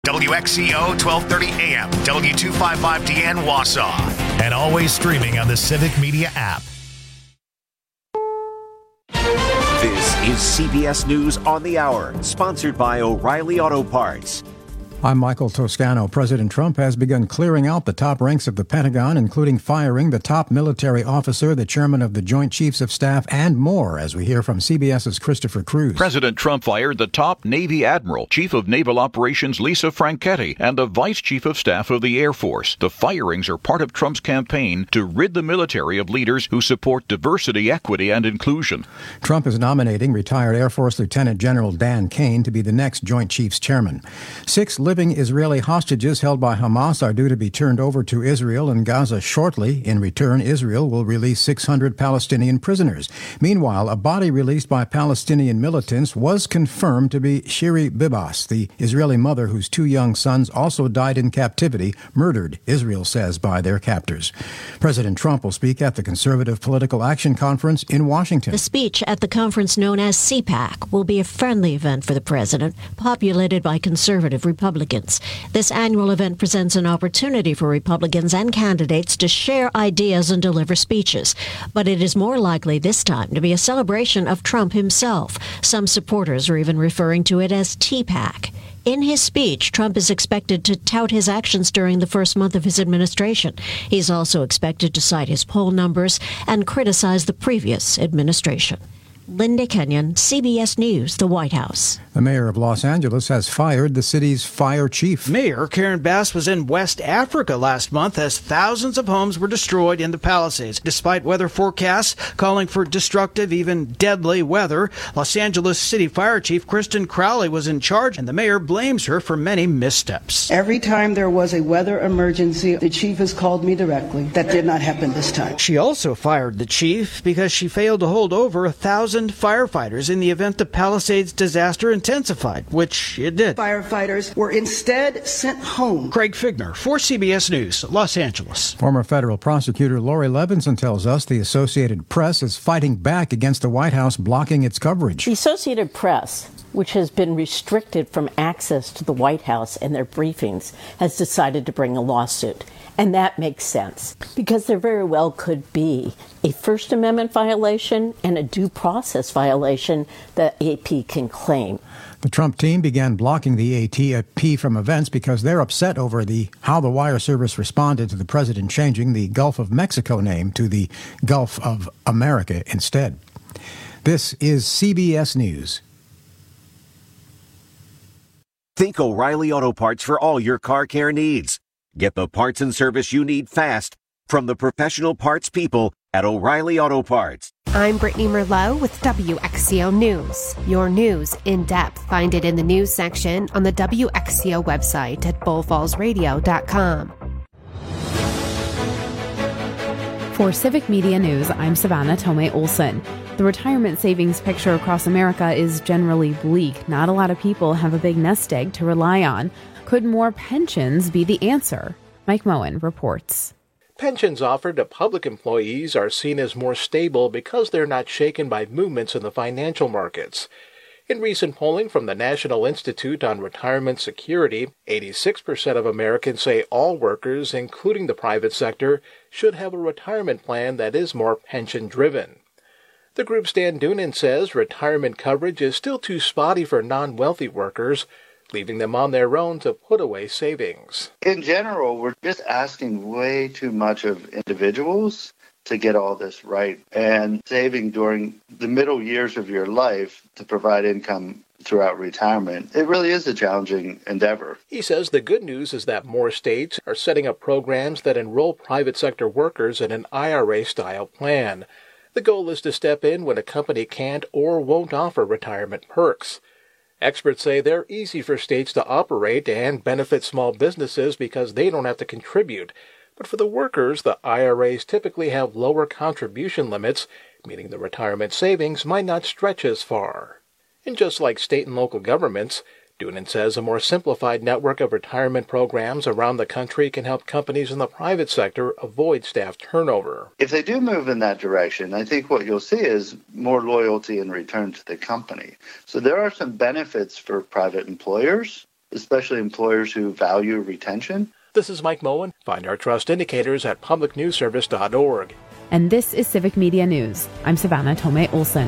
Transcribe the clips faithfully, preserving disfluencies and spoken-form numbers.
W X C O twelve thirty A M, W two fifty-five D N Wausau, and always streaming on the Civic Media app. This is C B S News on the Hour, sponsored by O'Reilly Auto Parts. I'm Michael Toscano. President Trump has begun clearing out the top ranks of the Pentagon, including firing the top military officer, the chairman of the Joint Chiefs of Staff, and more, as we hear from CBS's Christopher Cruz. President Trump fired the top Navy Admiral, Chief of Naval Operations Lisa Franchetti, and the Vice Chief of Staff of the Air Force. The firings are part of Trump's campaign to rid the military of leaders who support diversity, equity, and inclusion. Trump is nominating retired Air Force Lieutenant General Dan Kane to be the next Joint Chiefs Chairman. Six living Israeli hostages held by Hamas are due to be turned over to Israel and Gaza shortly. In return, Israel will release six hundred Palestinian prisoners. Meanwhile, a body released by Palestinian militants was confirmed to be Shiri Bibas, the Israeli mother whose two young sons also died in captivity, murdered, Israel says, by their captors. President Trump will speak at the Conservative Political Action Conference in Washington. The speech at the conference known as C PAC will be a friendly event for the president, populated by conservative Republicans. This annual event presents an opportunity for Republicans and candidates to share ideas and deliver speeches. But it is more likely this time to be a celebration of Trump himself. Some supporters are even referring to it as T PAC. In his speech, Trump is expected to tout his actions during the first month of his administration. He's also expected to cite his poll numbers and criticize the previous administration. Linda Kenyon, C B S News, the White House. The mayor of Los Angeles has fired the city's fire chief. Mayor Karen Bass was in West Africa last month as thousands of homes were destroyed in the Palisades. Despite weather forecasts calling for destructive, even deadly weather, Los Angeles City Fire Chief Kristen Crowley was in charge, and the mayor blames her for many missteps. Every time there was a weather emergency, the chief has called me directly. That did not happen this time. She also fired the chief because she failed to hold over a thousand firefighters in the event the Palisades disaster intensified, which it did. Firefighters were instead sent home. Craig Figner for C B S News, Los Angeles. Former federal prosecutor Lori Levinson tells us the Associated Press is fighting back against the White House blocking its coverage. The Associated Press, which has been restricted from access to the White House and their briefings, has decided to bring a lawsuit. And that makes sense, because there very well could be a First Amendment violation and a due process violation that A P can claim. The Trump team began blocking the A T P from events because they're upset over the how the wire service responded to the president changing the Gulf of Mexico name to the Gulf of America instead. This is C B S News. Think O'Reilly Auto Parts for all your car care needs. Get the parts and service you need fast from the professional parts people at O'Reilly Auto Parts. I'm Brittany Merlot with W X C O News. Your news in depth. Find it in the news section on the W X C O website at bull falls radio dot com. For Civic Media News, I'm Savannah Tomei Olson. The retirement savings picture across America is generally bleak. Not a lot of people have a big nest egg to rely on. Could more pensions be the answer? Mike Moen reports. Pensions offered to public employees are seen as more stable because they're not shaken by movements in the financial markets. In recent polling from the National Institute on Retirement Security, eighty-six percent of Americans say all workers, including the private sector, should have a retirement plan that is more pension-driven. The group's Dan Doonan says retirement coverage is still too spotty for non-wealthy workers, leaving them on their own to put away savings. In general, we're just asking way too much of individuals to get all this right, and saving during the middle years of your life to provide income throughout retirement. It really is a challenging endeavor. He says the good news is that more states are setting up programs that enroll private sector workers in an I R A-style plan. The goal is to step in when a company can't or won't offer retirement perks. Experts say they're easy for states to operate and benefit small businesses because they don't have to contribute. But for the workers, the I R As typically have lower contribution limits, meaning the retirement savings might not stretch as far. And just like state and local governments, Doonan says a more simplified network of retirement programs around the country can help companies in the private sector avoid staff turnover. If they do move in that direction, I think what you'll see is more loyalty in return to the company. So there are some benefits for private employers, especially employers who value retention. This is Mike Moen. Find our trust indicators at public news service dot org. And this is Civic Media News. I'm Savannah Tomei Olson.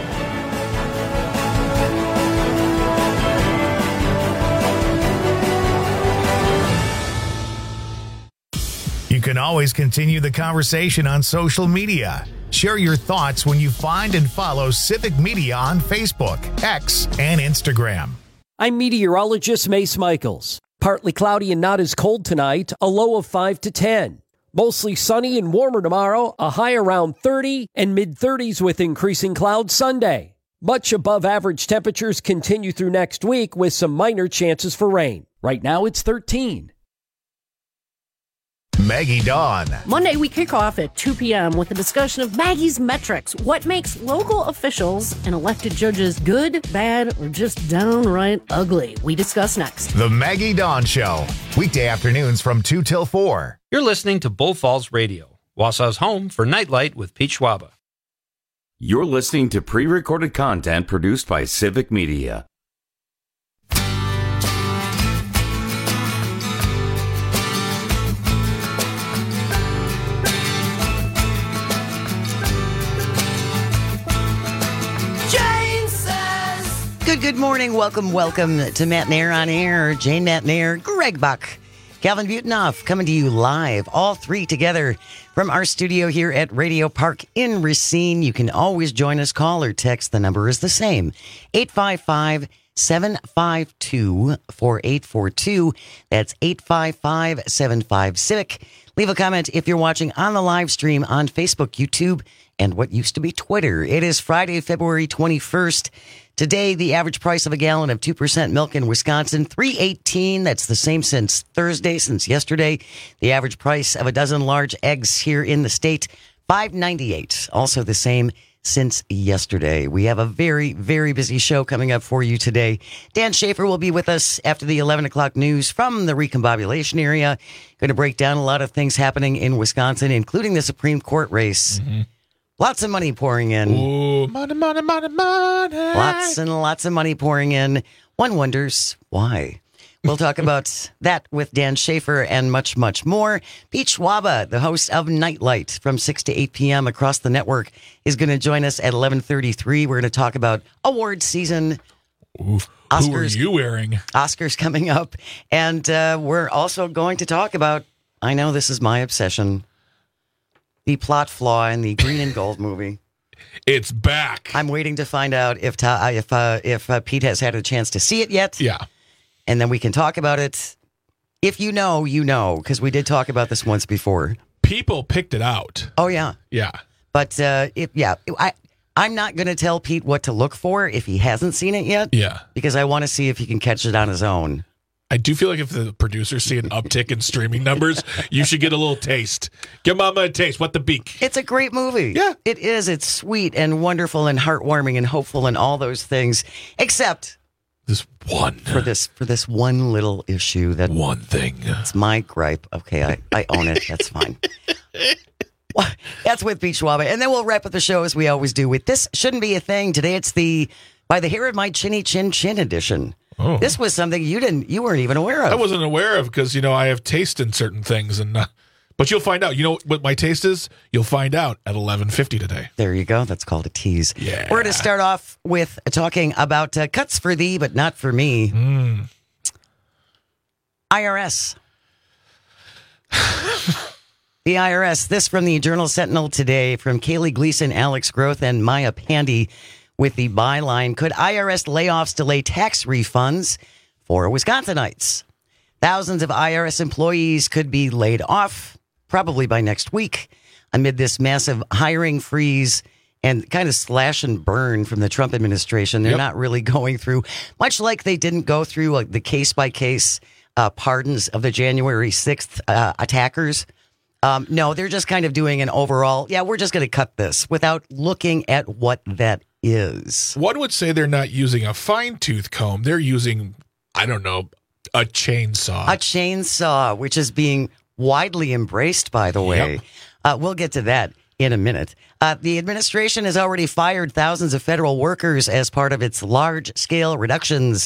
You can always continue the conversation on social media. Share your thoughts when you find and follow Civic Media on Facebook, X, and Instagram. I'm meteorologist Mace Michaels. Partly cloudy and not as cold tonight, a low of five to ten. Mostly sunny and warmer tomorrow, a high around thirty and mid-thirties with increasing clouds Sunday. Much above average temperatures continue through next week with some minor chances for rain. Right now it's thirteen. Maggie Dawn. Monday, we kick off at two p.m. with a discussion of Maggie's metrics. What makes local officials and elected judges good, bad, or just downright ugly? We discuss next. The Maggie Dawn Show. Weekday afternoons from two till four. You're listening to Bull Falls Radio, Wausau's home for Nightlight with Pete Schwaba. You're listening to pre-recorded content produced by Civic Media. Good, good morning. Welcome, welcome to Matt Nair on Air. Jane Matt Nair, Greg Buck, Calvin Butonoff coming to you live, all three together from our studio here at Radio Park in Racine. You can always join us, call or text. The number is the same, eight five five, seven five two, four eight four two. That's eight five five, seven five, Civic. Leave a comment if you're watching on the live stream on Facebook, YouTube, and what used to be Twitter. It is Friday, February twenty-first. Today, the average price of a gallon of two percent milk in Wisconsin, three eighteen. That's the same since Thursday, since yesterday. The average price of a dozen large eggs here in the state, five ninety-eight. Also the same since yesterday. We have a very, very busy show coming up for you today. Dan Schaefer will be with us after the eleven o'clock news from the recombobulation area. Going to break down a lot of things happening in Wisconsin, including the Supreme Court race. Mm-hmm. Lots of money pouring in. Ooh, money, money, money, money. Lots and lots of money pouring in. One wonders why. We'll talk about that with Dan Schaefer and much, much more. Pete Schwaba, the host of Nightlight from six to eight p.m. across the network, is going to join us at eleven thirty-three. We're going to talk about award season. Ooh, Oscars, who are you wearing? Oscars coming up. And uh, we're also going to talk about, I know this is my obsession, the plot flaw in the Green and Gold movie. It's back. I'm waiting to find out if ta- if uh, if uh, Pete has had a chance to see it yet. Yeah. And then we can talk about it. If you know, you know, because we did talk about this once before. People picked it out. Oh, yeah. Yeah. But, uh, if, yeah, I, I'm not going to tell Pete what to look for if he hasn't seen it yet. Yeah. Because I want to see if he can catch it on his own. I do feel like if the producers see an uptick in streaming numbers, you should get a little taste. Give Mama a taste. What the beak? It's a great movie. Yeah. It is. It's sweet and wonderful and heartwarming and hopeful and all those things. Except this one. For this for this one little issue. That one thing. It's my gripe. Okay, I, I own it. That's fine. Well, that's with Pete Schwaba. And then we'll wrap up the show as we always do with This Shouldn't Be a Thing. Today it's the By the Hair of My Chinny Chin Chin edition. Oh. This was something you didn't, you weren't even aware of. I wasn't aware of because, you know, I have taste in certain things. and uh, But you'll find out. You know what my taste is? You'll find out at eleven fifty today. There you go. That's called a tease. Yeah. We're going to start off with talking about uh, cuts for thee, but not for me. Mm. I R S. The I R S. This from the Journal Sentinel today from Kaylee Gleason, Alex Groth, and Maya Pandy. With the byline, could I R S layoffs delay tax refunds for Wisconsinites? Thousands of I R S employees could be laid off, probably by next week, amid this massive hiring freeze and kind of slash and burn from the Trump administration. They're yep. not really going through, much like they didn't go through like, the case-by-case uh, pardons of the January sixth uh, attackers. Um, no, they're just kind of doing an overall, yeah, we're just going to cut this without looking at what that is. One would say they're not using a fine-tooth comb. They're using, I don't know, a chainsaw. A chainsaw, which is being widely embraced, by the way. Yep. Uh, we'll get to that in a minute. Uh, the administration has already fired thousands of federal workers as part of its large-scale reductions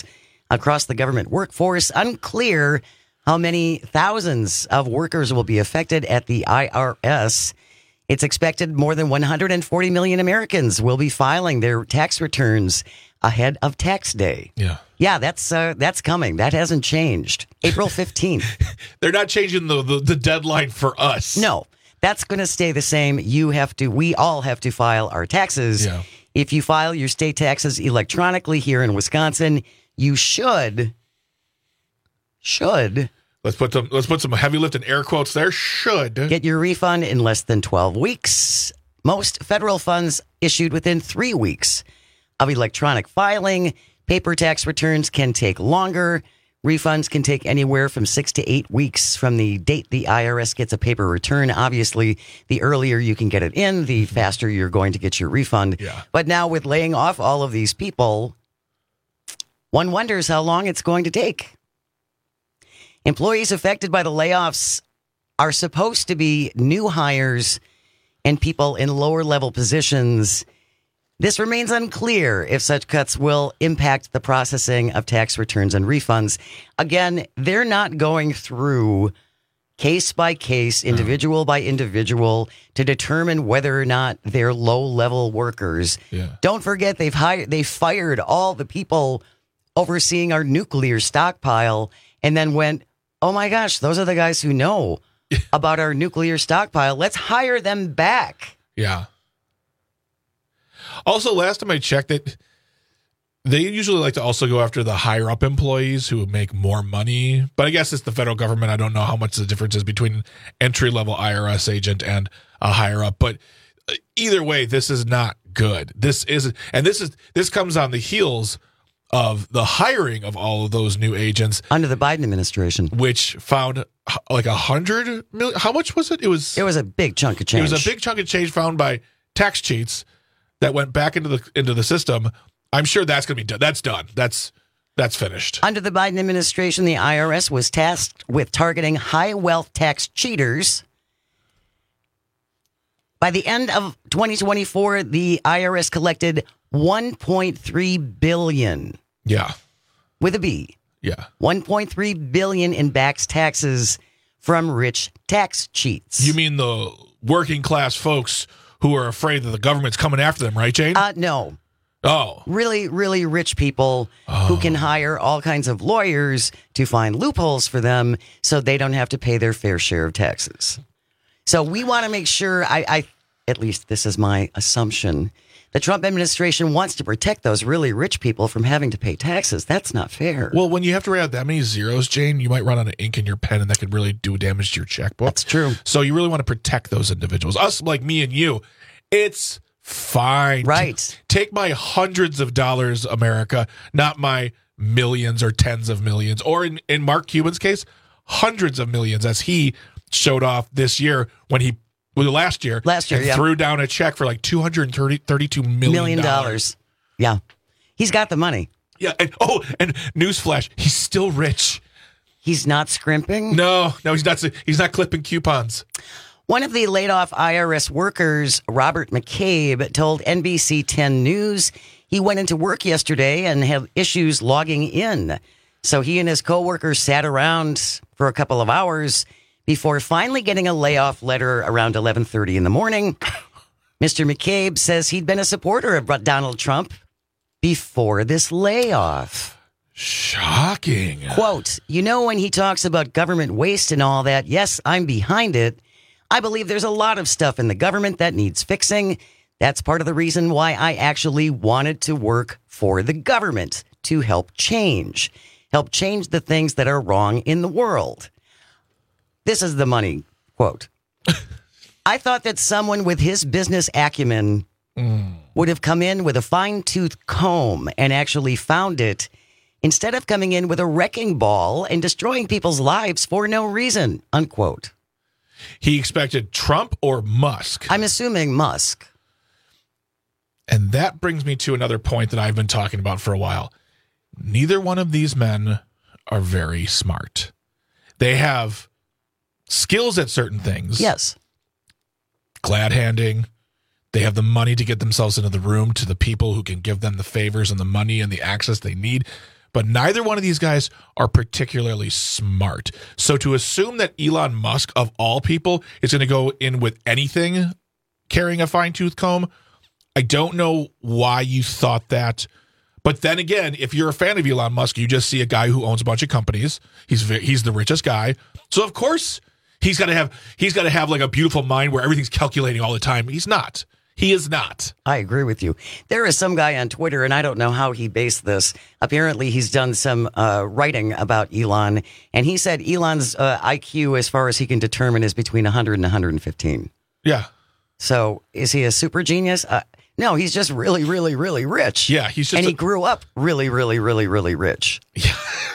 across the government workforce. Unclear how many thousands of workers will be affected at the I R S. It's expected more than one hundred forty million Americans will be filing their tax returns ahead of tax day. Yeah. Yeah, that's uh, that's coming. That hasn't changed. April fifteenth. They're not changing the, the, the deadline for us. No, that's going to stay the same. You have to, we all have to file our taxes. Yeah. If you file your state taxes electronically here in Wisconsin, you should, should. Let's put some, let's put some heavy lift in air quotes there. Should. Get your refund in less than twelve weeks. Most federal funds issued within three weeks of electronic filing. Paper tax returns can take longer. Refunds can take anywhere from six to eight weeks from the date the I R S gets a paper return. Obviously, the earlier you can get it in, the faster you're going to get your refund. Yeah. But now with laying off all of these people, one wonders how long it's going to take. Employees affected by the layoffs are supposed to be new hires and people in lower level positions. This remains unclear if such cuts will impact the processing of tax returns and refunds. Again, they're not going through case by case, individual by individual to determine whether or not they're low level workers. Yeah. Don't forget they've hired, they fired all the people overseeing our nuclear stockpile and then went, oh my gosh, those are the guys who know about our nuclear stockpile. Let's hire them back. Yeah. Also, last time I checked it, they usually like to also go after the higher up employees who make more money. But I guess it's the federal government. I don't know how much the difference is between entry level I R S agent and a higher up. But either way, this is not good. This is, and this is, this comes on the heels of the hiring of all of those new agents under the Biden administration, which found like a hundred million. How much was it? It was. It was a big chunk of change. It was a big chunk of change found by tax cheats that went back into the into the system. I'm sure that's going to be done. That's done. That's that's finished. Under the Biden administration, the I R S was tasked with targeting high wealth tax cheaters. By the end of twenty twenty-four, the I R S collected one point three billion dollars. Yeah. With a B. Yeah. one point three billion dollars in back taxes from rich tax cheats. You mean the working class folks who are afraid that the government's coming after them, right, Jane? Uh, no. Oh. Really, really rich people oh. who can hire all kinds of lawyers to find loopholes for them so they don't have to pay their fair share of taxes. So we want to make sure, I, I at least this is my assumption, the Trump administration wants to protect those really rich people from having to pay taxes. That's not fair. Well, when you have to write out that many zeros, Jane, you might run out of ink in your pen, and that could really do damage to your checkbook. That's true. So you really want to protect those individuals. Us, like me and you, it's fine. Right. T- take my hundreds of dollars, America, not my millions or tens of millions. Or in, in Mark Cuban's case, hundreds of millions, as he showed off this year when he Well, last year, last year, and yeah. threw down a check for like two hundred thirty-two million million dollars. Yeah, he's got the money. Yeah. And, oh, and newsflash, he's still rich. He's not scrimping. No, no, he's not. He's not clipping coupons. One of the laid off I R S workers, Robert McCabe, told N B C ten News he went into work yesterday and had issues logging in. So he and his coworkers sat around for a couple of hours before finally getting a layoff letter around eleven thirty in the morning. Mister McCabe says he'd been a supporter of Donald Trump before this layoff. Shocking. Quote, you know, when he talks about government waste and all that, yes, I'm behind it. I believe there's a lot of stuff in the government that needs fixing. That's part of the reason why I actually wanted to work for the government, to help change, help change the things that are wrong in the world. This is the money quote. I thought that someone with his business acumen mm. would have come in with a fine-tooth comb and actually found it, instead of coming in with a wrecking ball and destroying people's lives for no reason, unquote. He expected Trump or Musk? I'm assuming Musk. And that brings me to another point that I've been talking about for a while. Neither one of these men are very smart. They have skills at certain things. Yes. Glad handing. They have the money to get themselves into the room to the people who can give them the favors and the money and the access they need. but neither one of these guys are particularly smart. So to assume that Elon Musk, of all people, is going to go in with anything carrying a fine-tooth comb, I don't know why you thought that. But then again, if you're a fan of Elon Musk, you just see a guy who owns a bunch of companies. He's he's the richest guy. So of course, he's got to have he's got to have like a beautiful mind where everything's calculating all the time. He's not. He is not. I agree with you. There is some guy on Twitter, and I don't know how he based this. Apparently, he's done some uh, writing about Elon, and he said Elon's uh, I Q, as far as he can determine, is between one hundred and one hundred fifteen. Yeah. So is he a super genius? Uh, no, he's just really, really, really rich. Yeah, he's just and a- he grew up really, really, really, really rich. Yeah.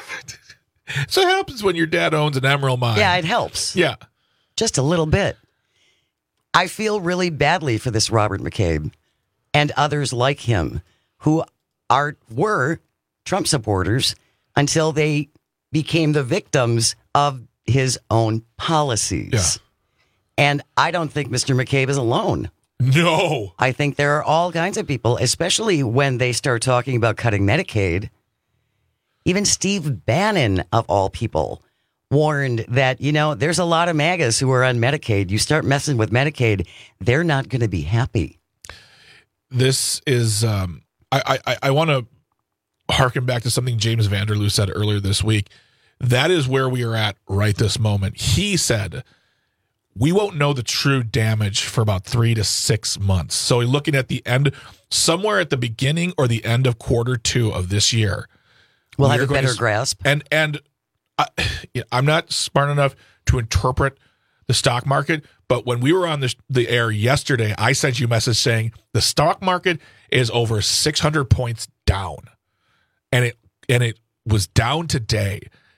So it happens when your dad owns an emerald mine. Yeah, it helps. Yeah. Just a little bit. I feel really badly for this Robert McCabe and others like him who are were Trump supporters until they became the victims of his own policies. Yeah. And I don't think Mister McCabe is alone. No. I think there are all kinds of people, especially when they start talking about cutting Medicaid. Even Steve Bannon, of all people, warned that, you know, there's a lot of MAGAs who are on Medicaid. You start messing with Medicaid, they're not going to be happy. This is, um, I, I, I want to harken back to something James Vanderloo said earlier this week. That is where we are at right this moment. He said, we won't know the true damage for about three to six months. So looking at the end, somewhere at the beginning or the end of quarter two of this year, we'll we have are a going better to, grasp. And, and I, I'm not smart enough to interpret the stock market, but when we were on the, the air yesterday, I sent you a message saying the stock market is over six hundred points down, and it and it was down today.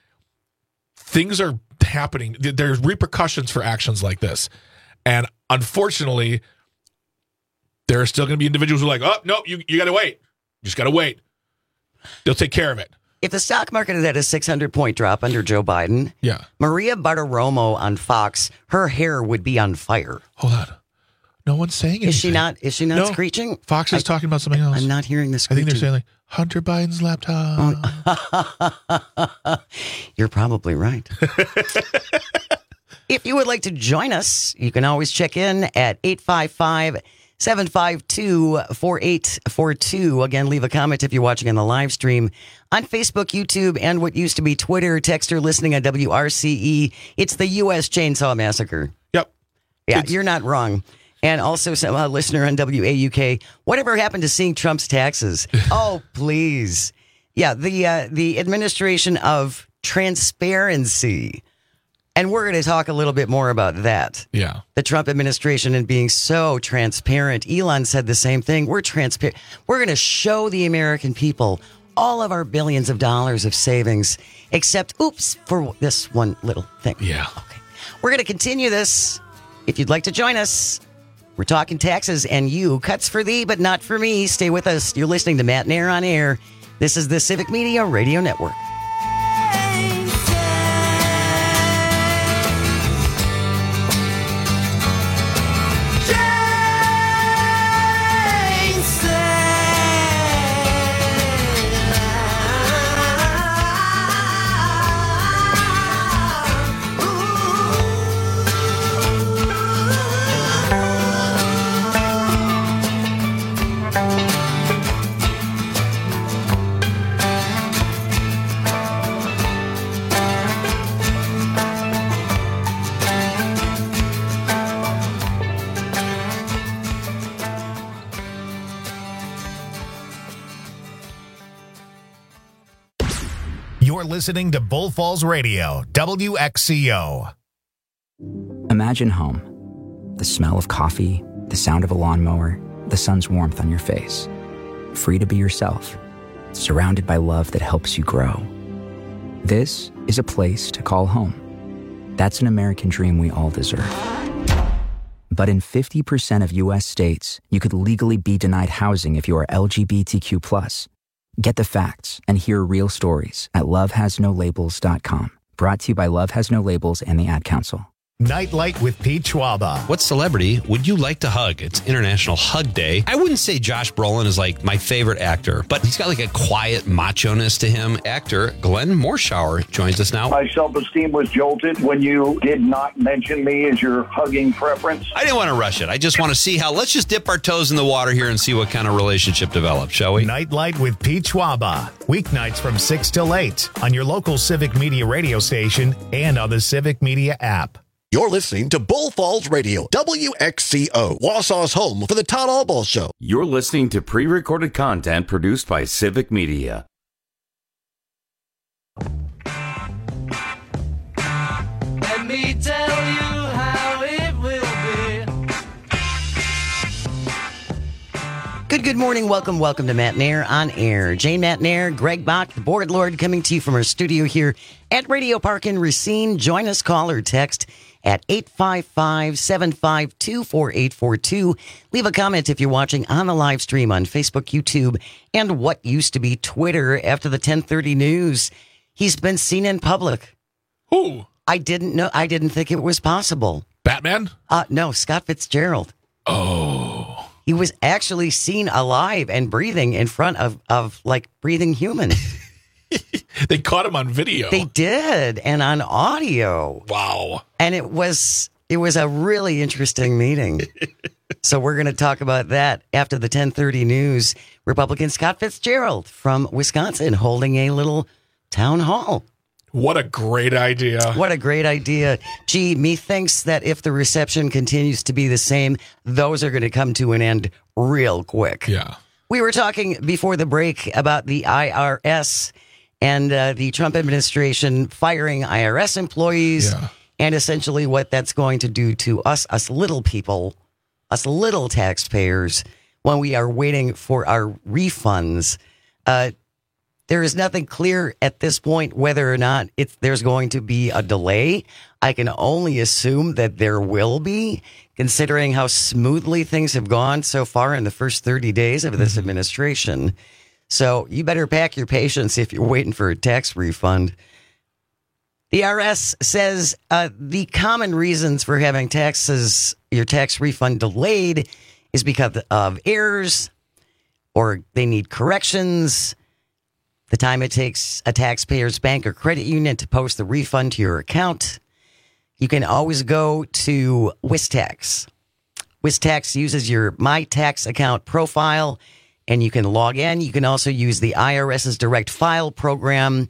Things are happening. There's repercussions for actions like this, and unfortunately, there are still going to be individuals who are like, "Oh no, you you got to wait. You just got to wait. They'll take care of it." If the stock market is at a six hundred point drop under Joe Biden, yeah, Maria Bartiromo on Fox, her hair would be on fire. Hold on. No one's saying anything. Is she not? Is she not no, screeching? Fox is I, talking about something else. I'm not hearing this. I think they're saying like Hunter Biden's laptop. Oh. You're probably right. If you would like to join us, you can always check in at eight five five, seven five two, four eight four two. Again, leave a comment if you're watching on the live stream on Facebook, YouTube, and what used to be Twitter. Text or listening on W R C E. It's the U S Chainsaw Massacre. Yep. Yeah, It's- you're not wrong. And also some uh, listener on W A U K. Whatever happened to seeing Trump's taxes? Oh, please. Yeah, the uh, the administration of transparency. And we're going to talk a little bit more about that. Yeah. The Trump administration and being so transparent. Elon said the same thing. We're transparent. We're going to show the American people all of our billions of dollars of savings, except, oops, for this one little thing. Yeah. Okay. We're going to continue this. If you'd like to join us, we're talking taxes and you. Cuts for thee, but not for me. Stay with us. You're listening to Matt Nair on Air. This is the Civic Media Radio Network. You're listening to Bull Falls Radio, W X C O. Imagine home. The smell of coffee, the sound of a lawnmower, the sun's warmth on your face. Free to be yourself, surrounded by love that helps you grow. This is a place to call home. That's an American dream we all deserve. But in fifty percent of U S states, you could legally be denied housing if you are L G B T Q plus. Get the facts and hear real stories at love has no labels dot com. Brought to you by Love Has No Labels and the Ad Council. Nightlight with Pete Schwaba. What celebrity would you like to hug? It's International Hug Day. I wouldn't say Josh Brolin is like my favorite actor, but he's got like a quiet macho-ness to him. Actor Glenn Morshower joins us now. My self-esteem was jolted when you did not mention me as your hugging preference. I didn't want to rush it. I just want to see how, let's just dip our toes in the water here and see what kind of relationship develops, shall we? Nightlight with Pete Schwaba. Weeknights from six till eight on your local Civic Media radio station and on the Civic Media app. You're listening to Bull Falls Radio, W X C O, Wausau's home for the Todd Albaugh Show. You're listening to pre-recorded content produced by Civic Media. Let me tell you how it will be. Good, good morning. Welcome, welcome to Matt Nair on Air. Jane Matt Nair, Greg Bach, the board lord, coming to you from our studio here at Radio Park in Racine. Join us, call or text at eight five five, seven five two, four eight four two. Leave a comment if you're watching on the live stream on Facebook, YouTube, and what used to be Twitter after the ten thirty news. He's been seen in public. Who? I didn't know. I didn't think it was possible. Batman? Uh, no, Scott Fitzgerald. Oh. He was actually seen alive and breathing in front of, of like, breathing humans. They caught him on video. They did, and on audio. Wow. And it was it was a really interesting meeting. So we're going to talk about that after the ten thirty news. Republican Scott Fitzgerald from Wisconsin holding a little town hall. What a great idea. What a great idea. Gee, methinks that if the reception continues to be the same, those are going to come to an end real quick. Yeah. We were talking before the break about the I R S and uh, the Trump administration firing I R S employees, yeah. and essentially what that's going to do to us, us little people, us little taxpayers, when we are waiting for our refunds. Uh, there is nothing clear at this point whether or not it's, there's going to be a delay. I can only assume that there will be, considering how smoothly things have gone so far in the first thirty days of this mm-hmm. administration. So you better pack your patience if you're waiting for a tax refund. The I R S says uh, the common reasons for having taxes, your tax refund delayed is because of errors, or they need corrections, the time it takes a taxpayer's bank or credit union to post the refund to your account. You can always go to WisTax. WisTax uses your My Tax account profile, and you can log in. You can also use the IRS's Direct File program,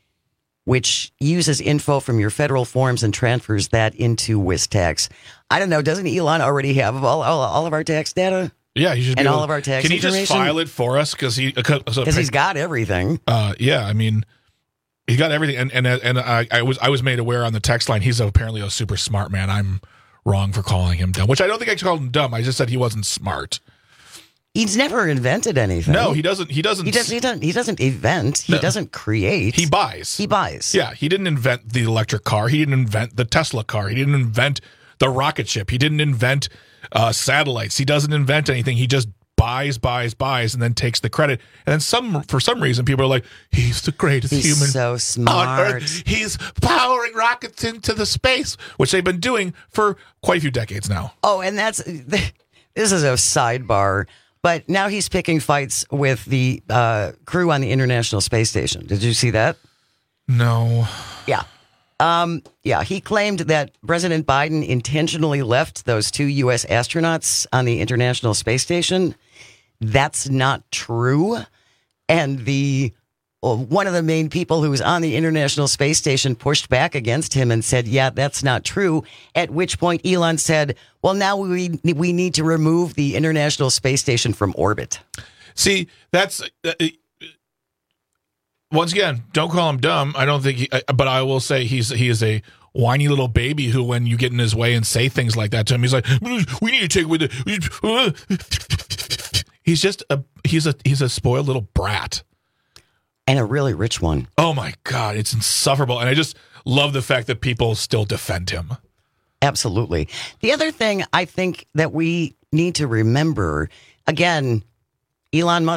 which uses info from your federal forms and transfers that into WisTax. I don't know. Doesn't Elon already have all, all, all of our tax data? Yeah, he should be and able, all of our tax Can he information? just file it for us? Because he, because he's got everything. Uh, yeah, I mean, he got everything. And and and I, I was I was made aware on the text line. He's apparently a super smart man. I'm wrong for calling him dumb, which I don't think I called him dumb. I just said he wasn't smart. He's never invented anything. No, he doesn't. He doesn't. He doesn't. He doesn't. He doesn't invent. He no. doesn't create. He buys. He buys. Yeah, he didn't invent the electric car. He didn't invent the Tesla car. He didn't invent the rocket ship. He didn't invent uh, satellites. He doesn't invent anything. He just buys, buys, buys, and then takes the credit. And then some, for some reason, people are like, "He's the greatest He's human so smart. on Earth. He's powering rockets into the space," which they've been doing for quite a few decades now. Oh, and that's this is a sidebar. But now he's picking fights with the uh, crew on the International Space Station. Did you see that? No. Yeah. Um, yeah, he claimed that President Biden intentionally left those two U S astronauts on the International Space Station. That's not true. And the well, one of the main people who was on the International Space Station pushed back against him and said, yeah, that's not true. At which point Elon said, well, now we we need to remove the International Space Station from orbit. See, that's uh, once again, don't call him dumb. I don't think, he, uh, but I will say he's he is a whiny little baby who, when you get in his way and say things like that to him, he's like, we need to take with it. He's just a he's a he's a spoiled little brat. And a really rich one. Oh, my God. It's insufferable. And I just love the fact that people still defend him. Absolutely. The other thing I think that we need to remember, again, Elon Musk has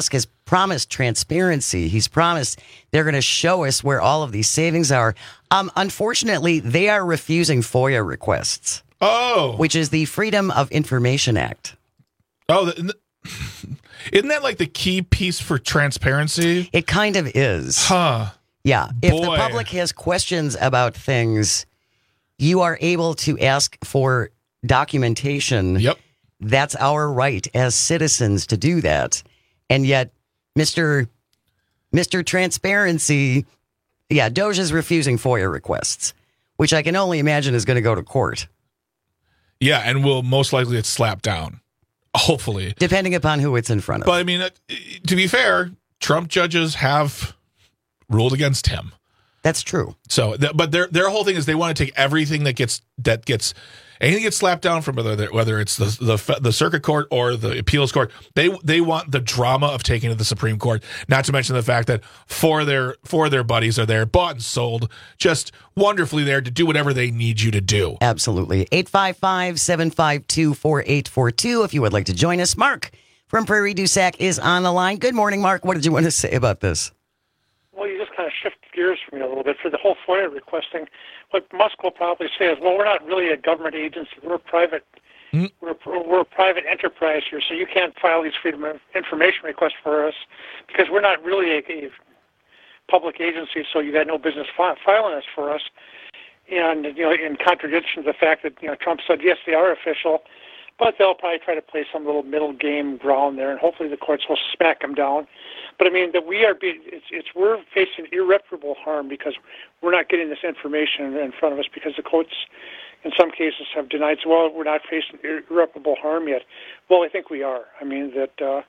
promised transparency. He's promised they're going to show us where all of these savings are. Um, unfortunately, they are refusing FOIA requests. Oh. Which is the Freedom of Information Act. Oh, the, isn't that like the key piece for transparency? It kind of is. Huh. Yeah. If Boy. the public has questions about things, you are able to ask for documentation. Yep. That's our right as citizens to do that. And yet, Mister Mister Transparency, yeah, Doge is refusing FOIA requests, which I can only imagine is going to go to court. Yeah, and will most likely get slapped down. Hopefully. Depending upon who it's in front of. But I mean, to be fair, Trump judges have ruled against him. That's true. So, but their their whole thing is they want to take everything that gets that gets anything gets slapped down from whether whether it's the the the circuit court or the appeals court. They they want the drama of taking it to the Supreme Court. Not to mention the fact that four of their four of their buddies are there, bought and sold, just wonderfully there to do whatever they need you to do. Absolutely. eight five five, seven five two, four eight four two if you would like to join us. Mark from Prairie du Sac is on the line. Good morning, Mark. What did you want to say about this? Well, you just kind of shift gears for me a little bit. For the whole FOIA requesting, what Musk will probably say is, well, we're not really a government agency. We're a private, mm. we're, we're a private enterprise here, so you can't file these freedom of information requests for us because we're not really a, a public agency, so you got no business fi- filing this for us. And, you know, in contradiction to the fact that, you know, Trump said, yes, they are official, but they'll probably try to play some little middle game ground there, and hopefully the courts will smack them down. But I mean that we are being, it's, it's we're facing irreparable harm because we're not getting this information in front of us because the courts, in some cases, have denied. So, well, we're not facing irreparable harm yet. Well, I think we are. I mean that, uh,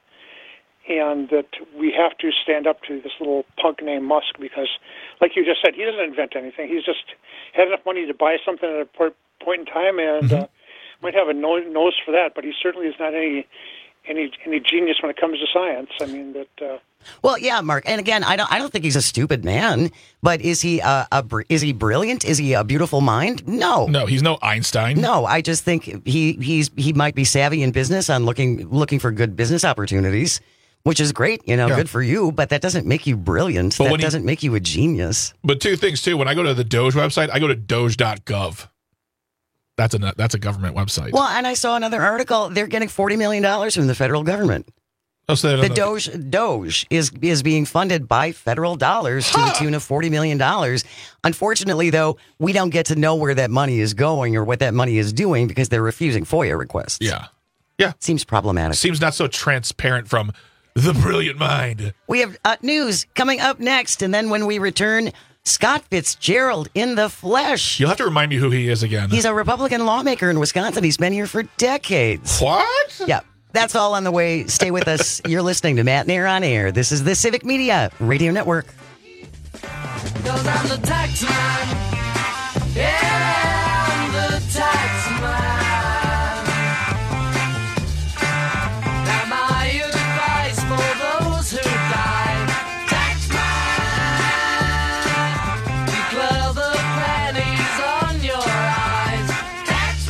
and that we have to stand up to this little punk named Musk because, like you just said, he doesn't invent anything. He's just had enough money to buy something at a point in time, and mm-hmm. uh, might have a nose for that. But he certainly is not any any any genius when it comes to science. I mean that. Uh, Well, yeah, Mark. And again, I don't I don't think he's a stupid man, but is he a, a is he brilliant? Is he a beautiful mind? No. No, he's no Einstein. No, I just think he he's he might be savvy in business on looking looking for good business opportunities, which is great, you know, yeah. good for you, but that doesn't make you brilliant. But that doesn't he, make you a genius. But two things too, when I go to the Doge website, I go to doge dot gov. That's a that's a government website. Well, and I saw another article, they're getting forty million dollars from the federal government. Oh, so the Doge Doge is is being funded by federal dollars to huh. the tune of forty million dollars. Unfortunately, though, we don't get to know where that money is going or what that money is doing because they're refusing FOIA requests. Yeah. Yeah. Seems problematic. Seems not so transparent from the brilliant mind. We have uh, news coming up next, and then when we return, Scott Fitzgerald in the flesh. You'll have to remind me who he is again. He's a Republican lawmaker in Wisconsin. He's been here for decades. What? Yeah. That's all on the way. Stay with us. You're listening to Matt and Air on Air. This is the Civic Media Radio Network. Cause I'm the tax man. Yeah, I'm the tax man. Now my advice for those who die. Tax man. Declare the pennies on your eyes. Tax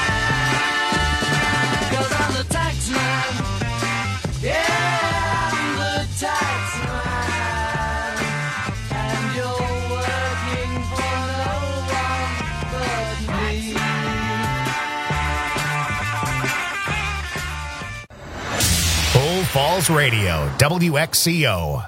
man. Cause I'm the tax man. Yeah, I'm the tax man. And you're working for no one but me. Bull Falls Radio, W X C O.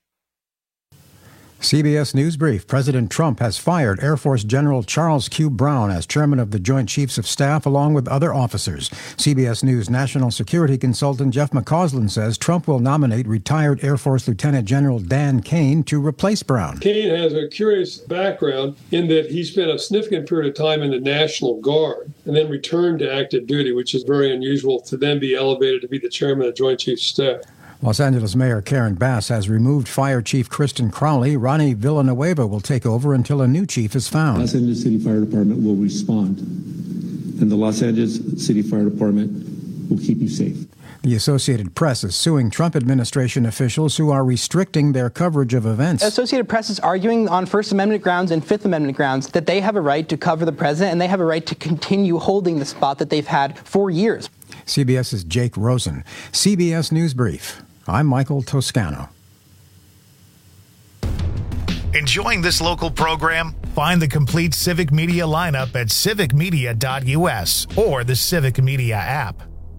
C B S News Brief. President Trump has fired Air Force General Charles Q. Brown as chairman of the Joint Chiefs of Staff, along with other officers. C B S News national security consultant Jeff McCausland says Trump will nominate retired Air Force Lieutenant General Dan Kane to replace Brown. Kane has a curious background in that he spent a significant period of time in the National Guard and then returned to active duty, which is very unusual to then be elevated to be the chairman of the Joint Chiefs of Staff. Los Angeles Mayor Karen Bass has removed Fire Chief Kristen Crowley. Ronnie Villanueva will take over until a new chief is found. Los Angeles City Fire Department will respond, and the Los Angeles City Fire Department will keep you safe. The Associated Press is suing Trump administration officials who are restricting their coverage of events. Associated Press is arguing on First Amendment grounds and Fifth Amendment grounds that they have a right to cover the president and they have a right to continue holding the spot that they've had for years. CBS's Jake Rosen. C B S News Brief. I'm Michael Toscano. Enjoying this local program? Find the complete Civic Media lineup at civic media dot u s or the Civic Media app.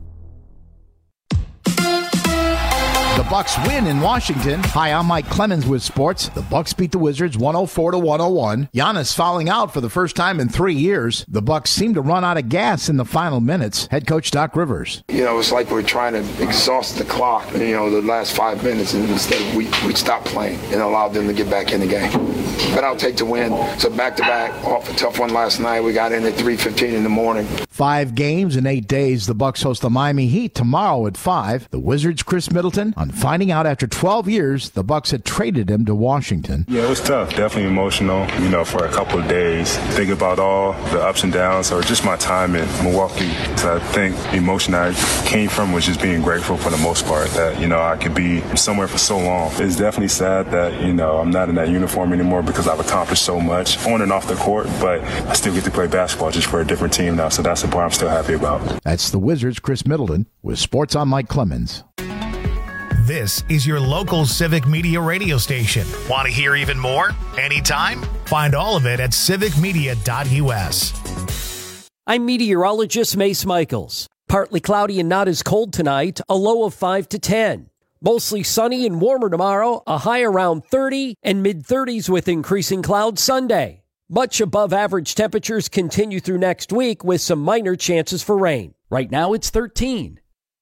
The Bucks win in Washington. Hi, I'm Mike Clemens with sports. The Bucks beat the Wizards one oh four to one oh one. Giannis fouling out for the first time in three years. The Bucks seem to run out of gas in the final minutes. Head coach Doc Rivers. You know, it's like we're trying to exhaust the clock, you know, the last five minutes, and instead of we, we stopped playing and allowed them to get back in the game. But I'll take the win. So back-to-back, off a tough one last night. We got in at three fifteen in the morning. Five games in eight days. The Bucks host the Miami Heat tomorrow at five. The Wizards' Chris Middleton on finding out after twelve years the Bucks had traded him to Washington. Yeah, it was tough. Definitely emotional, you know, for a couple of days. Think about all the ups and downs or just my time in Milwaukee. So I think the emotion I came from was just being grateful for the most part that, you know, I could be somewhere for so long. It's definitely sad that, you know, I'm not in that uniform anymore because I've accomplished so much on and off the court, but I still get to play basketball just for a different team now. So that's the part I'm still happy about. That's the Wizards' Chris Middleton with Sports on Mike Clemens. This is your local Civic Media radio station. Want to hear even more? Anytime? Find all of it at civic media dot u s. I'm meteorologist Mace Michaels. Partly cloudy and not as cold tonight, a low of five to ten. Mostly sunny and warmer tomorrow, a high around thirty and mid-thirties with increasing clouds Sunday. Much above average temperatures continue through next week with some minor chances for rain. Right now it's thirteen.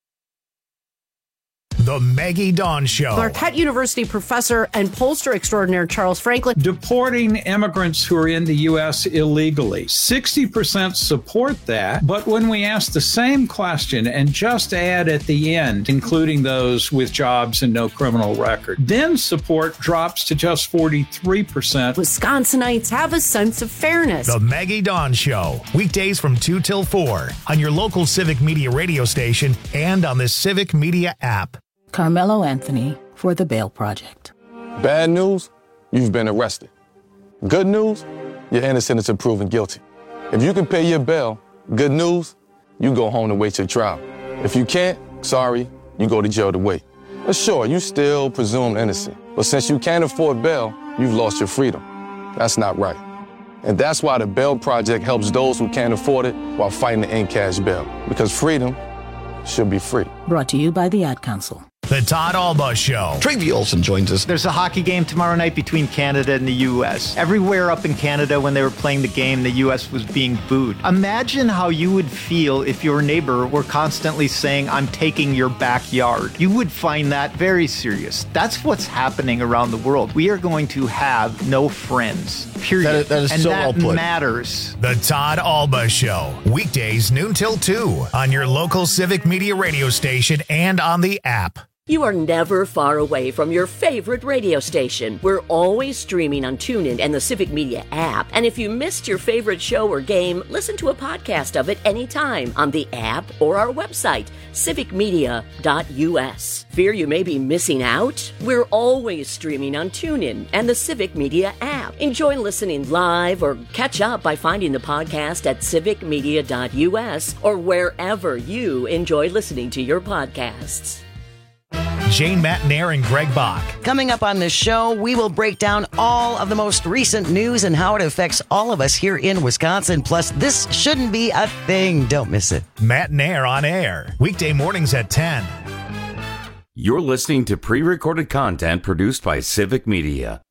The Maggie Dawn Show. Marquette University professor and pollster extraordinaire Charles Franklin. Deporting immigrants who are in the U S illegally. sixty percent support that, but when we ask the same question and just add at the end, including those with jobs and no criminal record, then support drops to just forty-three percent. Wisconsinites have a sense of fairness. The Maggie Dawn Show. Weekdays from two till four on your local Civic Media radio station and on the Civic Media app. Carmelo Anthony for the Bail Project. Bad news, you've been arrested. Good news, you're innocent until proven guilty. If you can pay your bail, good news, you go home to wait your trial. If you can't, sorry, you go to jail to wait. But sure, you still presumed innocent. But since you can't afford bail, you've lost your freedom. That's not right. And that's why the Bail Project helps those who can't afford it while fighting to end cash bail. Because freedom should be free. Brought to you by the Ad Council. The Todd Alba Show. Travi Olson joins us. There's a hockey game tomorrow night between Canada and the U S. Everywhere up in Canada when they were playing the game, the U S was being booed. Imagine how you would feel if your neighbor were constantly saying, I'm taking your backyard. You would find that very serious. That's what's happening around the world. We are going to have no friends, period. That is, that is and so that well put. matters. The Todd Alba Show. Weekdays noon till two on your local Civic Media radio station and on the app. You are never far away from your favorite radio station. We're always streaming on TuneIn and the Civic Media app. And if you missed your favorite show or game, listen to a podcast of it anytime on the app or our website, civic media dot u s. Fear you may be missing out? We're always streaming on TuneIn and the Civic Media app. Enjoy listening live or catch up by finding the podcast at civic media dot u s or wherever you enjoy listening to your podcasts. Jane Matnair and Greg Bach. Coming up on this show, we will break down all of the most recent news and how it affects all of us here in Wisconsin. Plus, this shouldn't be a thing. Don't miss it. Matnair on air. Weekday mornings at ten. You're listening to pre-recorded content produced by Civic Media.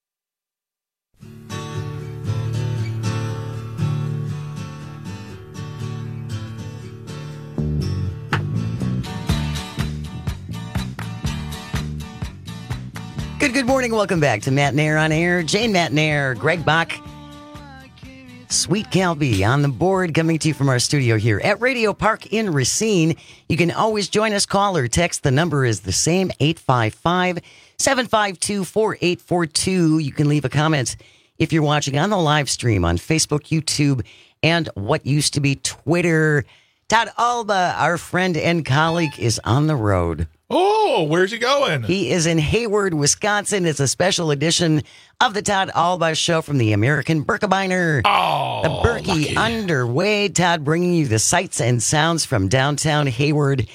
Good, good morning. Welcome back to Matnair on Air. Jane Matnair, Greg Bach, Sweet Calby on the board, coming to you from our studio here at Radio Park in Racine. You can always join us, call or text. The number is the same, eight five five, seven five two, four eight four two. You can leave a comment if you're watching on the live stream on Facebook, YouTube, and what used to be Twitter. Todd Alba, our friend and colleague, is on the road. Oh, where's he going? He is in Hayward, Wisconsin. It's a special edition of the Todd Alba Show from the American Birkebeiner. Oh, the Berkey lucky. underway. Todd bringing you the sights and sounds from downtown Hayward.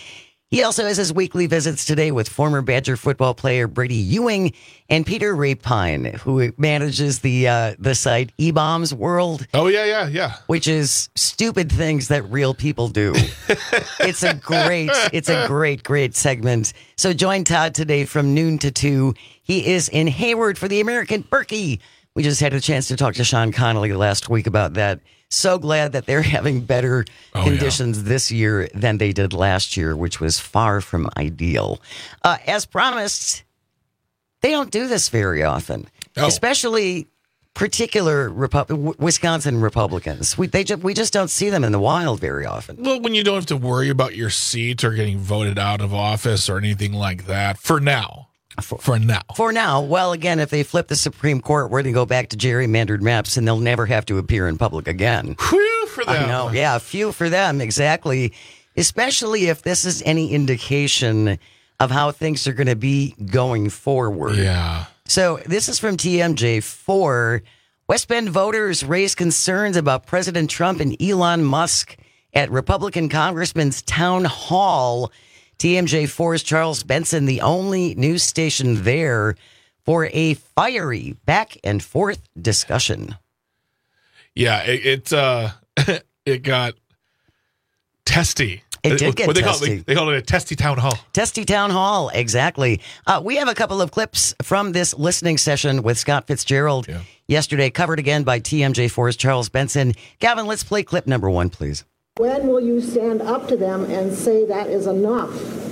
He also has his weekly visits today with former Badger football player Brady Ewing and Peter Rapine, who manages the uh, the site E-Bombs World. Oh, yeah, yeah, yeah. Which is stupid things that real people do. It's a great, it's a great, great segment. So join Todd today from noon to two. He is in Hayward for the American Berkey. We just had a chance to talk to Sean Connolly last week about that. So glad that they're having better oh, conditions yeah. this year than they did last year, which was far from ideal. Uh, as promised, they don't do this very often, oh. especially particular Repu- Wisconsin Republicans. We they just we just don't see them in the wild very often. Well, when you don't have to worry about your seat or getting voted out of office or anything like that, for now. For, for now. For now. Well, again, if they flip the Supreme Court, we're going to go back to gerrymandered maps and they'll never have to appear in public again. Whew for them. I know. Yeah, few for them. Exactly. Especially if this is any indication of how things are going to be going forward. Yeah. So this is from T M J four. West Bend voters raised concerns about President Trump and Elon Musk at Republican congressman's town hall. T M J four's Charles Benson, the only news station there for a fiery back and forth discussion. Yeah, it it, uh, it got testy. It did get what they testy. Call it, they call it a testy town hall. Testy town hall, exactly. Uh, we have a couple of clips from this listening session with Scott Fitzgerald yeah. yesterday, covered again by T M J four's Charles Benson. Gavin, let's play clip number one, please. When will you stand up to them and say that is enough?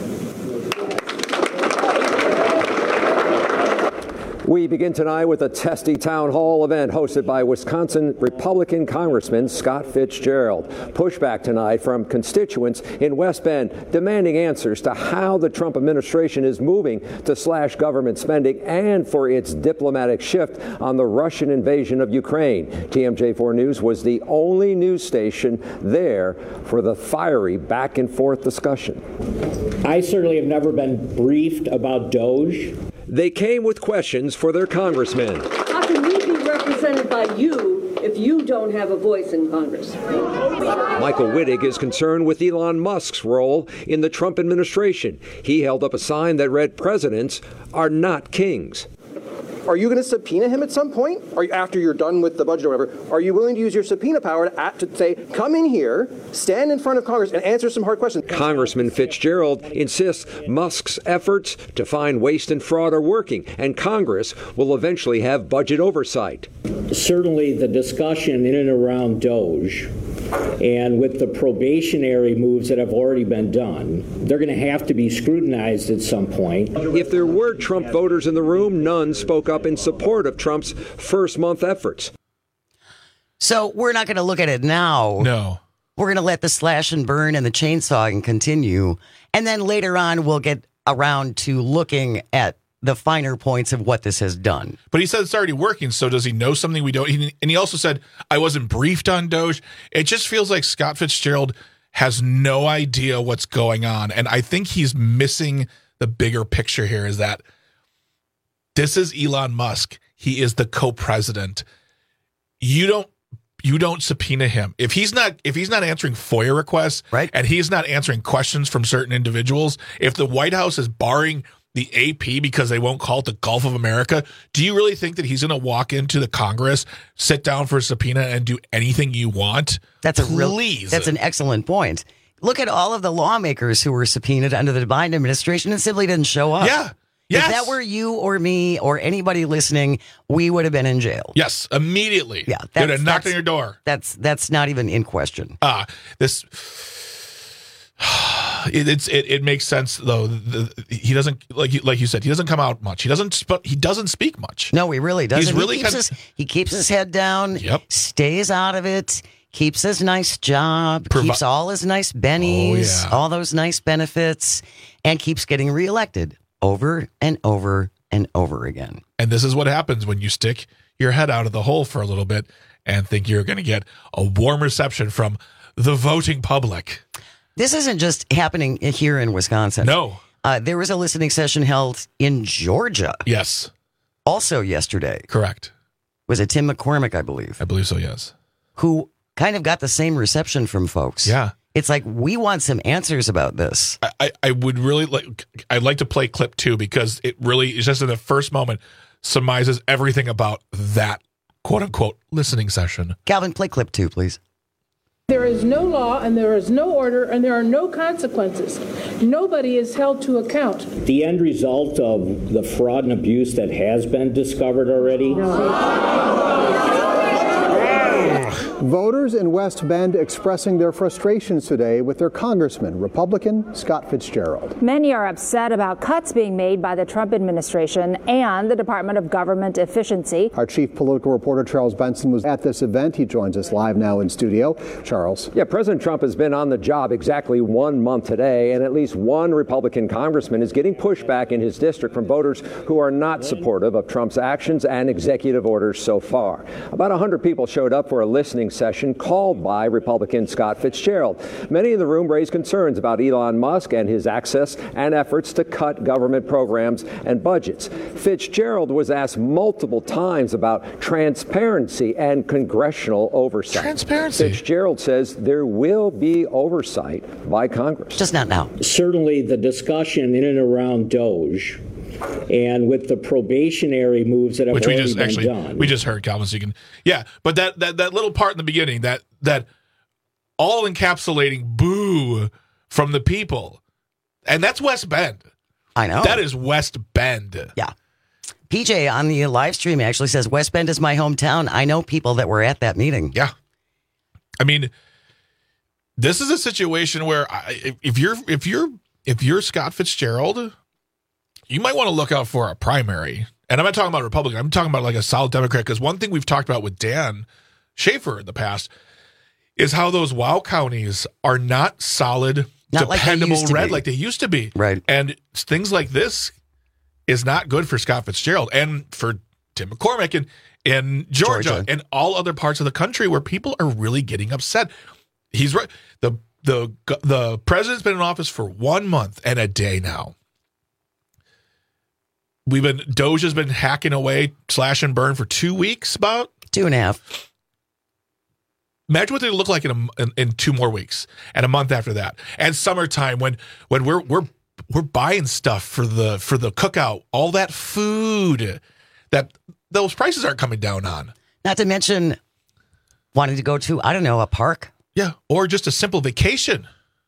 We begin tonight with a testy town hall event hosted by Wisconsin Republican Congressman Scott Fitzgerald. Pushback tonight from constituents in West Bend demanding answers to how the Trump administration is moving to slash government spending and for its diplomatic shift on the Russian invasion of Ukraine. T M J four News was the only news station there for the fiery back and forth discussion. I certainly have never been briefed about Doge. They came with questions for their congressmen. How can we be represented by you if you don't have a voice in Congress? Michael Wittig is concerned with Elon Musk's role in the Trump administration. He held up a sign that read, "Presidents are not kings." Are you going to subpoena him at some point? Are you, after you're done with the budget or whatever, are you willing to use your subpoena power to, act, to say, come in here, stand in front of Congress, and answer some hard questions? Congressman Fitzgerald insists Musk's efforts to find waste and fraud are working, and Congress will eventually have budget oversight. Certainly the discussion in and around Doge, and with the probationary moves that have already been done, they're going to have to be scrutinized at some point. If there were Trump voters in the room, none spoke up in support of Trump's first month efforts. So we're not going to look at it now. No. We're going to let the slash and burn and the chainsawing continue. And then later on, we'll get around to looking at the finer points of what this has done. But he said it's already working, so does he know something we don't? He, and he also said, I wasn't briefed on Doge. It just feels like Scott Fitzgerald has no idea what's going on. And I think he's missing the bigger picture here is that this is Elon Musk. He is the co-president. You don't you don't subpoena him. If he's not if he's not answering FOIA requests, right, and he's not answering questions from certain individuals, if the White House is barring the A P because they won't call it the Gulf of America, do you really think that he's going to walk into the Congress, sit down for a subpoena, and do anything you want? That's a real, Please. That's an excellent point. Look at all of the lawmakers who were subpoenaed under the Biden administration and simply didn't show up. Yeah. Yes. If that were you or me or anybody listening, we would have been in jail. Yes, immediately. Yeah, they would have knocked on your door. That's that's not even in question. Ah, uh, this. It, it's it, it makes sense though. The, the, he doesn't like you, like you said. He doesn't come out much. He doesn't. Sp- he doesn't speak much. No, he really doesn't. He's really he, keeps kind of, his, he keeps his head down. Yep. Stays out of it. Keeps his nice job. Provi- keeps all his nice bennies. Oh, yeah. All those nice benefits, and keeps getting reelected over and over and over again. And this is what happens when you stick your head out of the hole for a little bit and think you're going to get a warm reception from the voting public. This isn't just happening here in Wisconsin. No. Uh, there was a listening session held in Georgia. Yes. Also yesterday. Correct. Was it Tim McCormick, I believe? I believe so, yes. Who kind of got the same reception from folks. Yeah. It's like, we want some answers about this. I, I, I would really like, I'd like to play clip two because it really is just in the first moment surmises everything about that quote unquote listening session. Calvin, play clip two, please. There is no law and there is no order and there are no consequences. Nobody is held to account. The end result of the fraud and abuse that has been discovered already. Voters in West Bend expressing their frustrations today with their congressman, Republican Scott Fitzgerald. Many are upset about cuts being made by the Trump administration and the Department of Government Efficiency. Our chief political reporter, Charles Benson, was at this event. He joins us live now in studio. Charles. Yeah, President Trump has been on the job exactly one month today, and at least one Republican congressman is getting pushback in his district from voters who are not supportive of Trump's actions and executive orders so far. About one hundred people showed up for a listening session called by Republican Scott Fitzgerald. Many in the room raised concerns about Elon Musk and his access and efforts to cut government programs and budgets. Fitzgerald was asked multiple times about transparency and congressional oversight. Transparency. Fitzgerald says there will be oversight by Congress. Just not now. Certainly the discussion in and around Doge and with the probationary moves that have Which we already just been actually done. we just heard, Calvin, so you can yeah, but that, that that little part in the beginning, that that all encapsulating boo from the people. And that's West Bend. I know. That is West Bend. Yeah. P J on the live stream actually says West Bend is my hometown. I know people that were at that meeting. Yeah. I mean, this is a situation where I, if you're if you're if you're Scott Fitzgerald, you might want to look out for a primary. And I'm not talking about a Republican. I'm talking about like a solid Democrat, because one thing we've talked about with Dan Schaefer in the past is how those wow counties are not solid, not dependable like red be. like they used to be. Right. And things like this is not good for Scott Fitzgerald and for Tim McCormick in, in Georgia, Georgia and all other parts of the country where people are really getting upset. He's right. The the the president's been in office for one month and a day now. We've been Doge has been hacking away, slash and burn for two weeks, about two and a half. Imagine what they look like in, a, in in two more weeks and a month after that, and summertime when when we're we're we're buying stuff for the for the cookout, all that food that those prices aren't coming down on. Not to mention wanting to go to, I don't know, a park. Yeah, or just a simple vacation.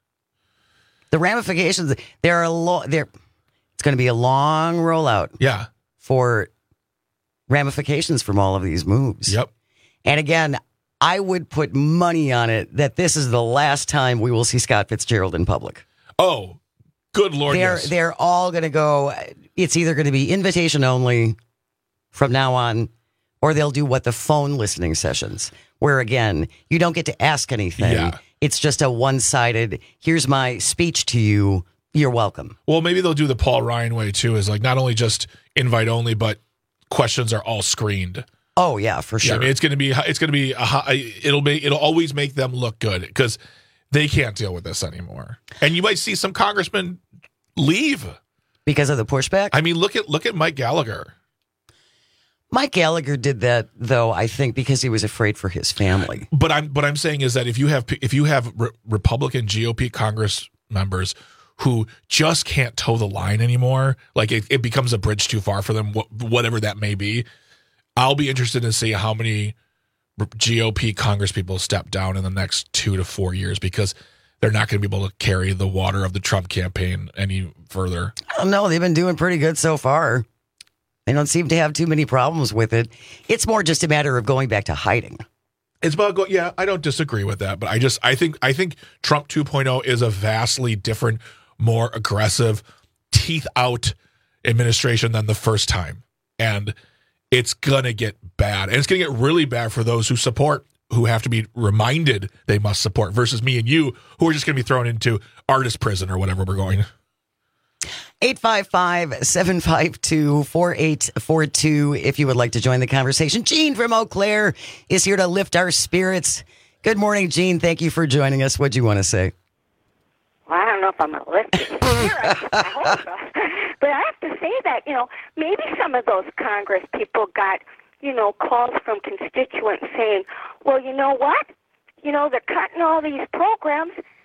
The ramifications, there are a lot. There, it's going to be a long rollout. Yeah, for ramifications from all of these moves. Yep. And again, I would put money on it that this is the last time we will see Scott Fitzgerald in public. Oh, good Lord, they're yes. they're all going to go. It's either going to be invitation only from now on, or they'll do what the phone listening sessions, where again you don't get to ask anything. Yeah. It's just a one-sided. Here's my speech to you. You're welcome. Well, maybe they'll do the Paul Ryan way too. Is like not only just invite only, but questions are all screened. Oh yeah, for sure. Yeah, I mean, it's going to be it's going to be a, it'll be it'll always make them look good because they can't deal with this anymore. And you might see some congressmen leave because of the pushback. I mean, look at look at Mike Gallagher. Mike Gallagher did that, though, I think, because he was afraid for his family. But I'm what I'm saying is that if you have if you have re- Republican G O P Congress members who just can't toe the line anymore, like it, it becomes a bridge too far for them, wh- whatever that may be, I'll be interested to see how many G O P Congress people step down in the next two to four years because they're not going to be able to carry the water of the Trump campaign any further. I don't know. They've been doing pretty good so far. They don't seem to have too many problems with it. It's more just a matter of going back to hiding. It's about go. Yeah, I don't disagree with that, but I just I think I think Trump two point oh is a vastly different, more aggressive, teeth out administration than the first time, and it's gonna get bad, and it's gonna get really bad for those who support, who have to be reminded they must support, versus me and you, who are just gonna be thrown into artist prison or whatever we're going. eight five five, seven five two, four eight four two if you would like to join the conversation. Gene from Eau Claire is here to lift our spirits. Good morning, Gene. Thank you for joining us. What do you want to say? Well, I don't know if I'm going to lift your spirits. I hope so. But I have to say that, you know, maybe some of those Congress people got, you know, calls from constituents saying, well, you know what? You know, they're cutting all these programs.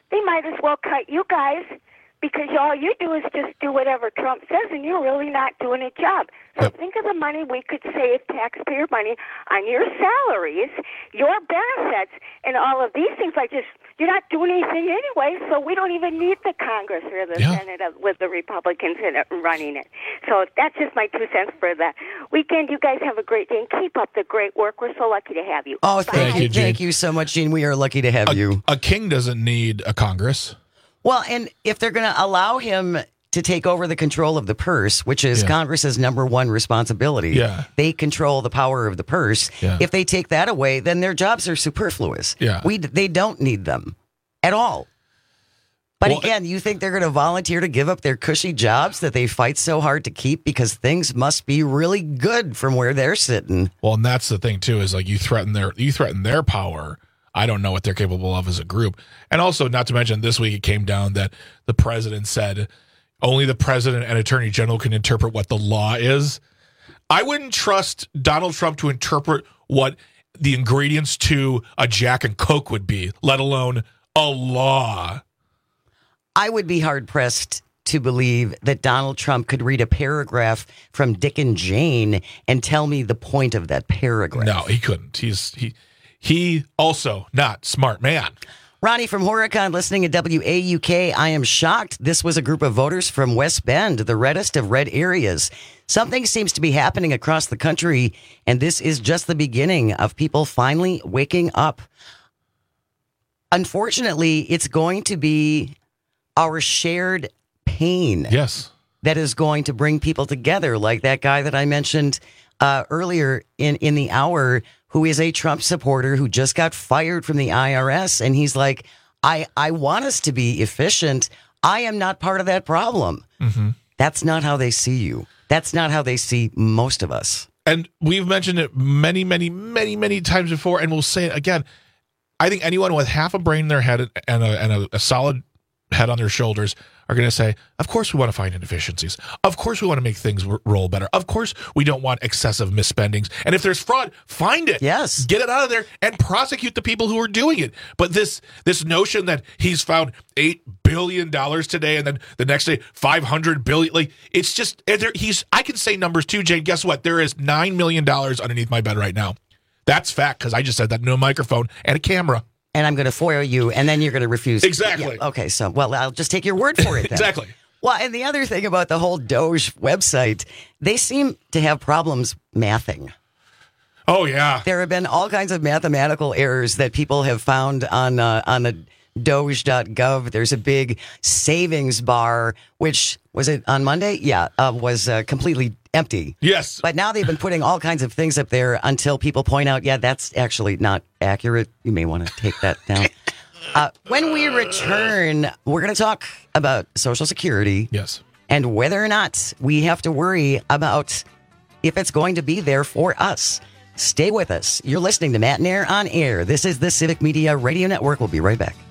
they might as well cut you guys, because all you do is just do whatever Trump says, and you're really not doing a job. So yep. think of the money we could save, taxpayer money, on your salaries, your benefits, and all of these things. Like just, you're not doing anything anyway, so we don't even need the Congress or the yeah. Senate with the Republicans in it, running it. So that's just my two cents for the weekend. You guys have a great day, and keep up the great work. We're so lucky to have you. Oh, thank Bye. you, Gene. Thank you so much, Gene. We are lucky to have a, you. A king doesn't need a Congress. Well, and if they're going to allow him to take over the control of the purse, which is yeah. Congress's number one responsibility, yeah. they control the power of the purse. Yeah. If they take that away, then their jobs are superfluous. Yeah. We They don't need them at all. But well, again, you think they're going to volunteer to give up their cushy jobs that they fight so hard to keep because things must be really good from where they're sitting? Well, and that's the thing, too, is like you threaten their you threaten their power. I don't know what they're capable of as a group. And also, not to mention, this week it came down that the president said only the president and attorney general can interpret what the law is. I wouldn't trust Donald Trump to interpret what the ingredients to a Jack and Coke would be, let alone a law. I would be hard-pressed to believe that Donald Trump could read a paragraph from Dick and Jane and tell me the point of that paragraph. No, he couldn't. He's he he also not smart man. Ronnie from Horicon listening at W A U K. I am shocked. This was a group of voters from West Bend, the reddest of red areas. Something seems to be happening across the country, and this is just the beginning of people finally waking up. Unfortunately, it's going to be our shared pain. Yes. That is going to bring people together, like that guy that I mentioned uh, earlier in, in the hour, who is a Trump supporter who just got fired from the I R S. And he's like, I, I want us to be efficient. I am not part of that problem. Mm-hmm. That's not how they see you. That's not how they see most of us. And we've mentioned it many, many, many, many times before, and we'll say it again. I think anyone with half a brain in their head and a, and a, a solid head on their shoulders are going to say, of course we want to find inefficiencies. Of course we want to make things r- roll better. Of course we don't want excessive misspendings. And if there's fraud, find it. Yes. Get it out of there and prosecute the people who are doing it. But this this notion that he's found eight billion dollars today and then the next day five hundred billion dollars, like it's just, there, he's. I can say numbers too, Jane. Guess what? There is nine million dollars underneath my bed right now. That's fact, because I just said that into a microphone and a camera. And I'm going to foil you, and then you're going to refuse. Exactly. Yeah, okay, so, well, I'll just take your word for it then. Exactly. Well, and the other thing about the whole Doge website, they seem to have problems mathing. Oh, yeah. There have been all kinds of mathematical errors that people have found on uh, on the doge dot gov. There's a big savings bar, which, was it on Monday? Yeah, uh, was uh, completely empty. Yes. But now they've been putting all kinds of things up there until people point out, yeah, that's actually not accurate. You may want to take that down. uh, when we return, we're going to talk about Social Security. Yes. And whether or not we have to worry about if it's going to be there for us. Stay with us. You're listening to Matt and Air on Air. This is the Civic Media Radio Network. We'll be right back.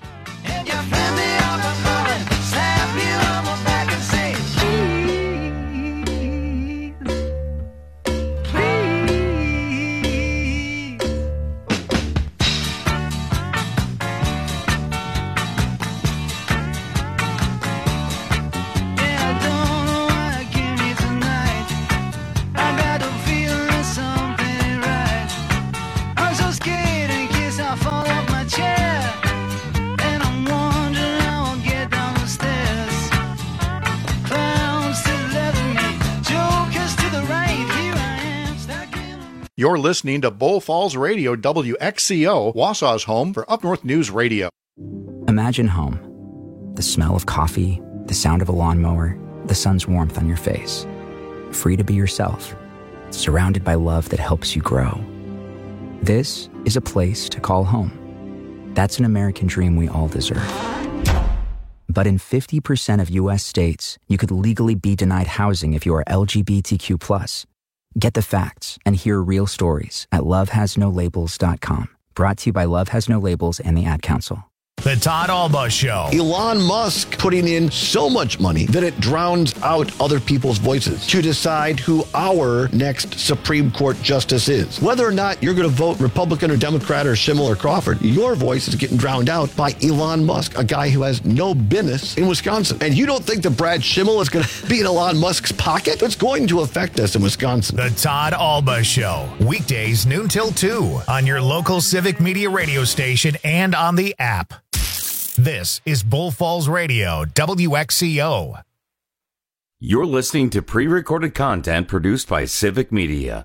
You're listening to Bull Falls Radio, W X C O, Wausau's home for Up North News Radio. Imagine home. The smell of coffee, the sound of a lawnmower, the sun's warmth on your face. Free to be yourself, surrounded by love that helps you grow. This is a place to call home. That's an American dream we all deserve. But in fifty percent of U S states, you could legally be denied housing if you are L G B T Q plus. Get the facts and hear real stories at love has no labels dot com. Brought to you by Love Has No Labels and the Ad Council. The Todd Alba Show. Elon Musk putting in so much money that it drowns out other people's voices to decide who our next Supreme Court justice is. Whether or not you're going to vote Republican or Democrat or Schimmel or Crawford, your voice is getting drowned out by Elon Musk, a guy who has no business in Wisconsin. And you don't think that Brad Schimmel is going to be in Elon Musk's pocket? It's going to affect us in Wisconsin. The Todd Alba Show. Weekdays noon till two on your local Civic Media radio station and on the app. This is Bull Falls Radio, W X C O. You're listening to pre-recorded content produced by Civic Media.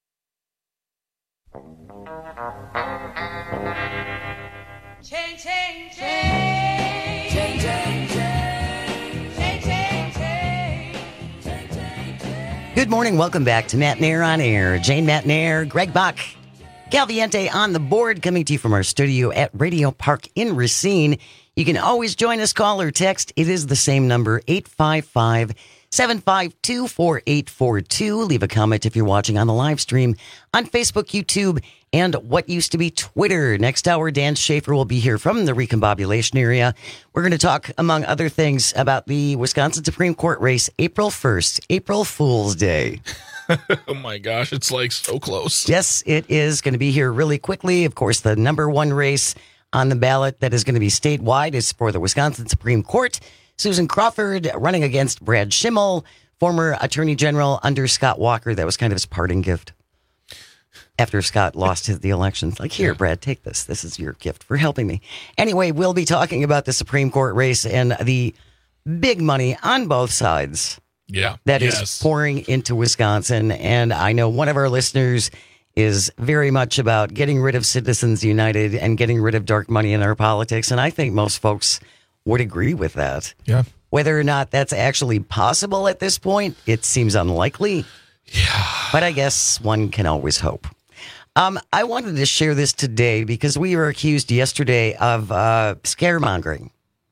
Chain, chain, chain. Chain, chain, chain. Chain, chain, chain. Chain, chain, chain. Good morning. Welcome back to Matt Nair on Air. Jane Matt Nair, Greg Buck, Calviente on the board, coming to you from our studio at Radio Park in Racine. You can always join us, call or text. It is the same number, eight five five, seven five two, four eight four two. Leave a comment if you're watching on the live stream on Facebook, YouTube, and what used to be Twitter. Next hour, Dan Schaefer will be here from the recombobulation area. We're going to talk, among other things, about the Wisconsin Supreme Court race, April first, April Fool's Day. Oh my gosh, it's like so close. Yes, it is going to be here really quickly. Of course, the number one race on the ballot that is going to be statewide is for the Wisconsin Supreme Court. Susan Crawford running against Brad Schimmel, former Attorney General under Scott Walker. That was kind of his parting gift after Scott lost his, the elections. Like, here, Brad, take this. This is your gift for helping me. Anyway, we'll be talking about the Supreme Court race and the big money on both sides. Yeah. That yes. is pouring into Wisconsin. And I know one of our listeners is very much about getting rid of Citizens United and getting rid of dark money in our politics. And I think most folks would agree with that. Yeah. Whether or not that's actually possible at this point, it seems unlikely. Yeah. But I guess one can always hope. Um, I wanted to share this today because we were accused yesterday of uh, scaremongering.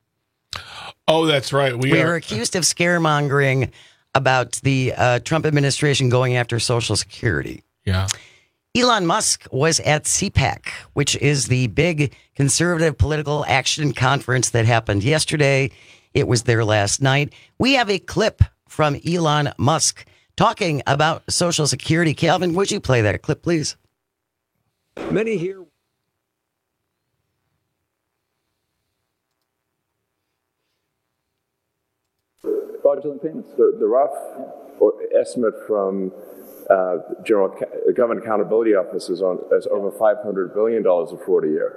Oh, that's right. We, we are... were accused of scaremongering about the uh, Trump administration going after Social Security. Yeah. Elon Musk was at C PAC, which is the big conservative political action conference that happened yesterday. It was there last night. We have a clip from Elon Musk talking about Social Security. Calvin, would you play that clip, please? Many here. Fraudulent payments. The, the rough or estimate from uh, General Government Accountability Office is on is over five hundred billion dollars of fraud a year.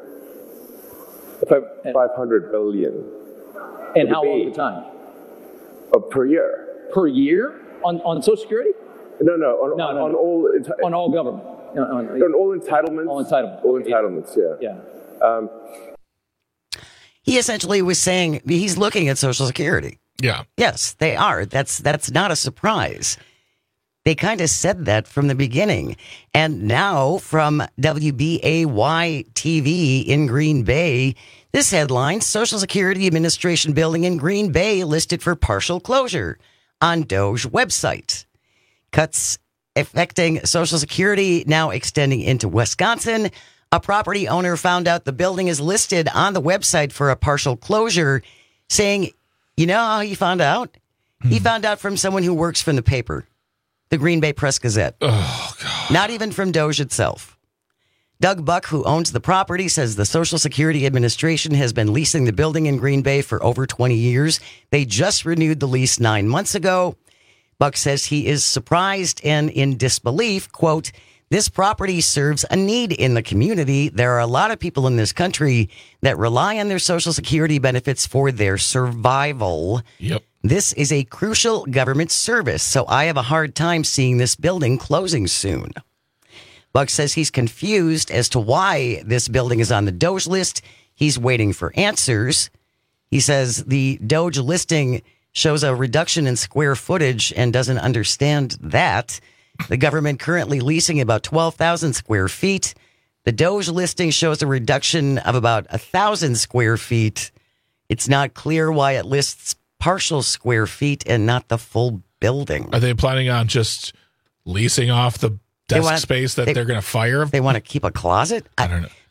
Five hundred billion. And how long at a time? Uh, per year. Per year on on Social Security? No, no, on, no, on, no, on no. all enti- on all government. On, on, on all entitlements. All entitlements. All entitlements. Yeah. Yeah. Um, he essentially was saying he's looking at Social Security. Yeah. Yes, they are. That's that's not a surprise. They kind of said that from the beginning. And now from W B A Y T V in Green Bay, this headline, Social Security Administration building in Green Bay listed for partial closure on Doge website. Cuts affecting Social Security now extending into Wisconsin. A property owner found out the building is listed on the website for a partial closure, saying, you know how he found out? Hmm. He found out from someone who works from the paper, the Green Bay Press Gazette. Oh, God. Not even from Doge itself. Doug Buck, who owns the property, says the Social Security Administration has been leasing the building in Green Bay for over twenty years. They just renewed the lease nine months ago. Buck says he is surprised and in disbelief. Quote, this property serves a need in the community. There are a lot of people in this country that rely on their Social Security benefits for their survival. Yep. This is a crucial government service, so I have a hard time seeing this building closing soon. Buck says he's confused as to why this building is on the Doge list. He's waiting for answers. He says the Doge listing shows a reduction in square footage and doesn't understand that. The government currently leasing about twelve thousand square feet. The Doge listing shows a reduction of about one thousand square feet. It's not clear why it lists partial square feet and not the full building. Are they planning on just leasing off the desk wanna, space that they, they're going to fire? They want to keep a closet? I, I don't know.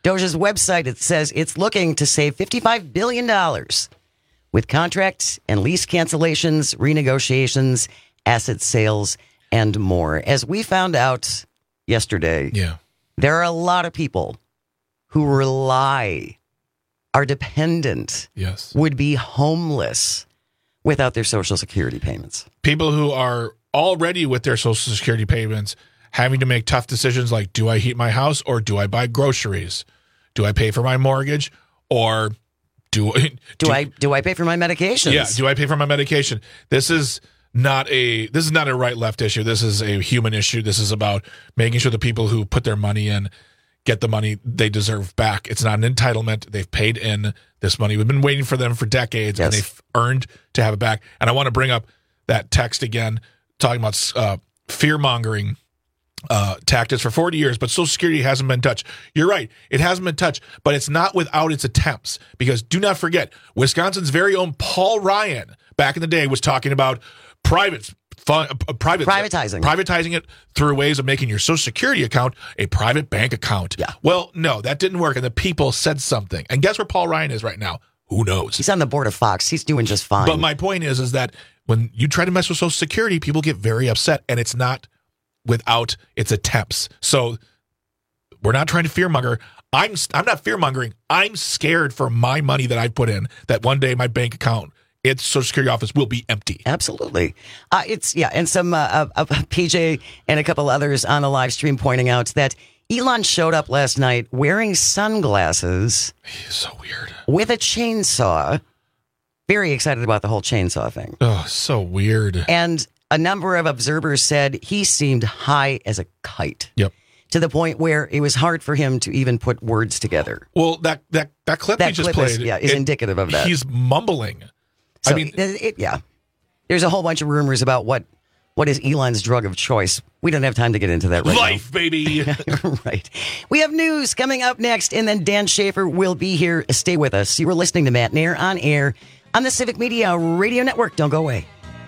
Doge's website, it says it's looking to save fifty-five billion dollars with contracts and lease cancellations, renegotiations, asset sales, and more. As we found out yesterday, yeah. there are a lot of people who rely, are dependent, yes. would be homeless without their Social Security payments. People who are already with their Social Security payments having to make tough decisions like, do I heat my house or do I buy groceries? Do I pay for my mortgage or do, do, do I do I pay for my medications? Yeah, do I pay for my medication? This is not a this is not a right-left issue. This is a human issue. This is about making sure the people who put their money in get the money they deserve back. It's not an entitlement. They've paid in this money. We've been waiting for them for decades, yes. and they've earned to have it back. And I want to bring up that text again, talking about uh, fear-mongering uh, tactics for forty years, but Social Security hasn't been touched. You're right. It hasn't been touched, but it's not without its attempts, because do not forget, Wisconsin's very own Paul Ryan back in the day was talking about private Fun, uh, private, privatizing privatizing it through ways of making your Social Security account a private bank account. Yeah. Well, no, that didn't work, and the people said something. And guess where Paul Ryan is right now? Who knows? He's on the board of Fox. He's doing just fine. But my point is, is that when you try to mess with Social Security, people get very upset, and it's not without its attempts. So we're not trying to fearmonger. I'm I'm not fearmongering. I'm scared for my money that I put in, that one day my bank account, its Social Security office, will be empty. Absolutely. Uh, it's yeah, and some uh, uh, P J and a couple others on the live stream pointing out that Elon showed up last night wearing sunglasses. He's so weird. With a chainsaw. Very excited about the whole chainsaw thing. Oh, so weird. And a number of observers said he seemed high as a kite. Yep. To the point where it was hard for him to even put words together. Well, that that that clip that he just clip played, is, yeah, is it, indicative of that. He's mumbling. So, I mean, it, it, yeah, there's a whole bunch of rumors about what what is Elon's drug of choice. We don't have time to get into that right life, now. baby. Right. We have news coming up next, and then Dan Schaefer will be here. Stay with us. You were listening to Matt Nair on air on the Civic Media Radio Network. Don't go away.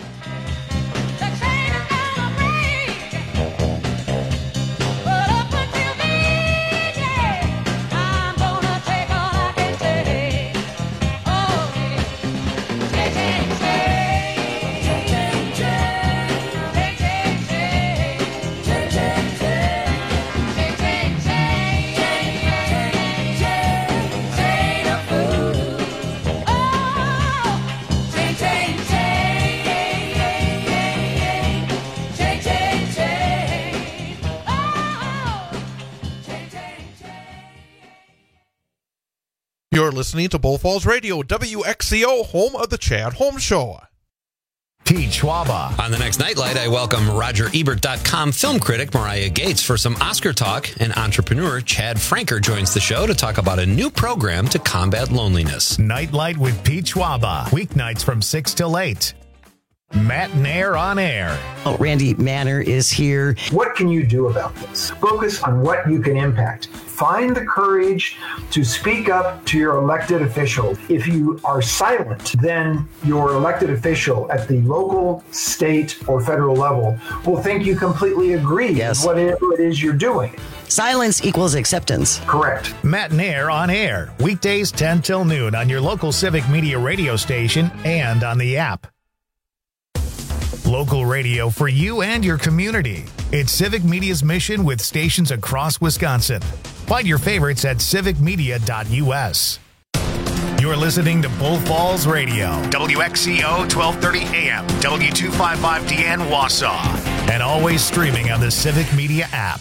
You're listening to Bull Falls Radio, W X C O, home of the Chad Holmes Show. Pete Schwaba. On the next Nightlight, I welcome Roger Ebert dot com film critic Mariah Gates for some Oscar talk, and entrepreneur Chad Franker joins the show to talk about a new program to combat loneliness. Nightlight with Pete Schwaba. Weeknights from six till eight. Matt Nair on air. Oh, Randy Manner is here. What can you do about this? Focus on what you can impact. Find the courage to speak up to your elected official. If you are silent, then your elected official at the local, state, or federal level will think you completely agree yes. with whatever it is you're doing. Silence equals acceptance. Correct. Matt Nair on air. Weekdays ten till noon on your local Civic Media radio station and on the app. Local radio for you and your community. It's Civic Media's mission with stations across Wisconsin. Find your favorites at civic media dot u s. You're listening to Bull Falls Radio, W X C O twelve thirty A M, W two fifty-five D N Wausau, and always streaming on the Civic Media app.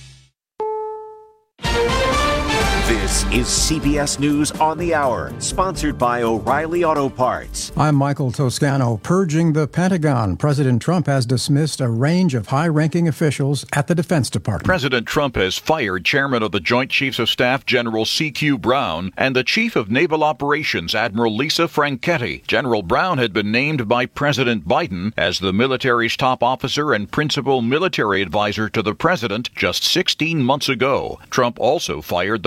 This is C B S News on the Hour, sponsored by O'Reilly Auto Parts. I'm Michael Toscano. Purging the Pentagon. President Trump has dismissed a range of high-ranking officials at the Defense Department. President Trump has fired Chairman of the Joint Chiefs of Staff General C Q Brown and the Chief of Naval Operations Admiral Lisa Franchetti. General Brown had been named by President Biden as the military's top officer and principal military advisor to the president just sixteen months ago. Trump also fired the Vice Chief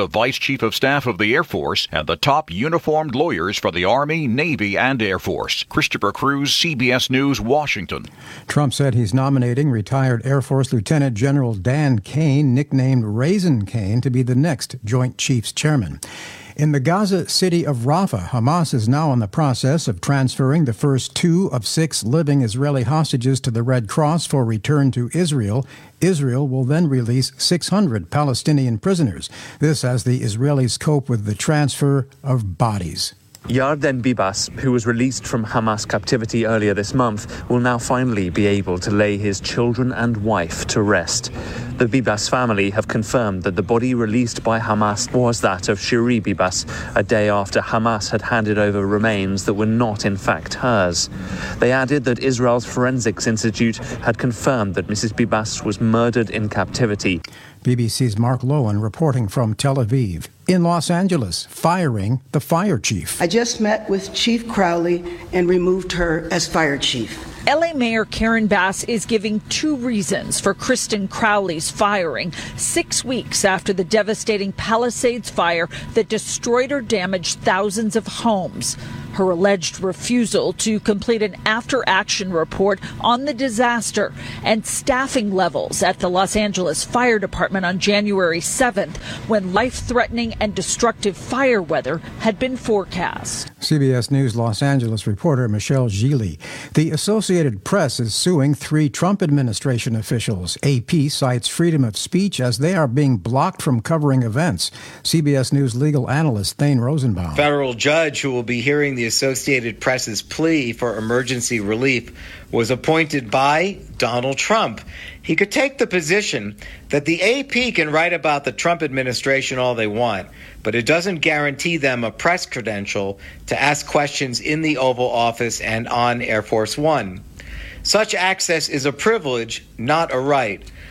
Chief of Staff of the Air Force and the top uniformed lawyers for the Army, Navy, and Air Force. Christopher Cruz, C B S News, Washington. Trump said he's nominating retired Air Force Lieutenant General Dan Cain, nicknamed Raisin Cain, to be the next Joint Chiefs Chairman. In the Gaza city of Rafah, Hamas is now in the process of transferring the first two of six living Israeli hostages to the Red Cross for return to Israel. Israel will then release six hundred Palestinian prisoners. This as the Israelis cope with the transfer of bodies. Yarden Bibas, who was released from Hamas captivity earlier this month, will now finally be able to lay his children and wife to rest. The Bibas family have confirmed that the body released by Hamas was that of Shiri Bibas, a day after Hamas had handed over remains that were not in fact hers. They added that Israel's Forensics Institute had confirmed that Missus Bibas was murdered in captivity. B B C's Mark Lowen reporting from Tel Aviv. In Los Angeles, firing the fire chief. I just met with Chief Crowley and removed her as fire chief. L A Mayor Karen Bass is giving two reasons for Kristen Crowley's firing, six weeks after the devastating Palisades fire that destroyed or damaged thousands of homes. Her alleged refusal to complete an after-action report on the disaster and staffing levels at the Los Angeles Fire Department on January seventh, when life-threatening and destructive fire weather had been forecast. C B S News Los Angeles reporter Michelle Gili. The Associated Press is suing three Trump administration officials. A P cites freedom of speech as they are being blocked from covering events. C B S News legal analyst Thane Rosenbaum. Federal judge who will be hearing the Associated Press's plea for emergency relief was appointed by Donald Trump. He could take the position that the A P can write about the Trump administration all they want, but it doesn't guarantee them a press credential to ask questions in the Oval Office and on Air Force One. Such access is a privilege, not a right.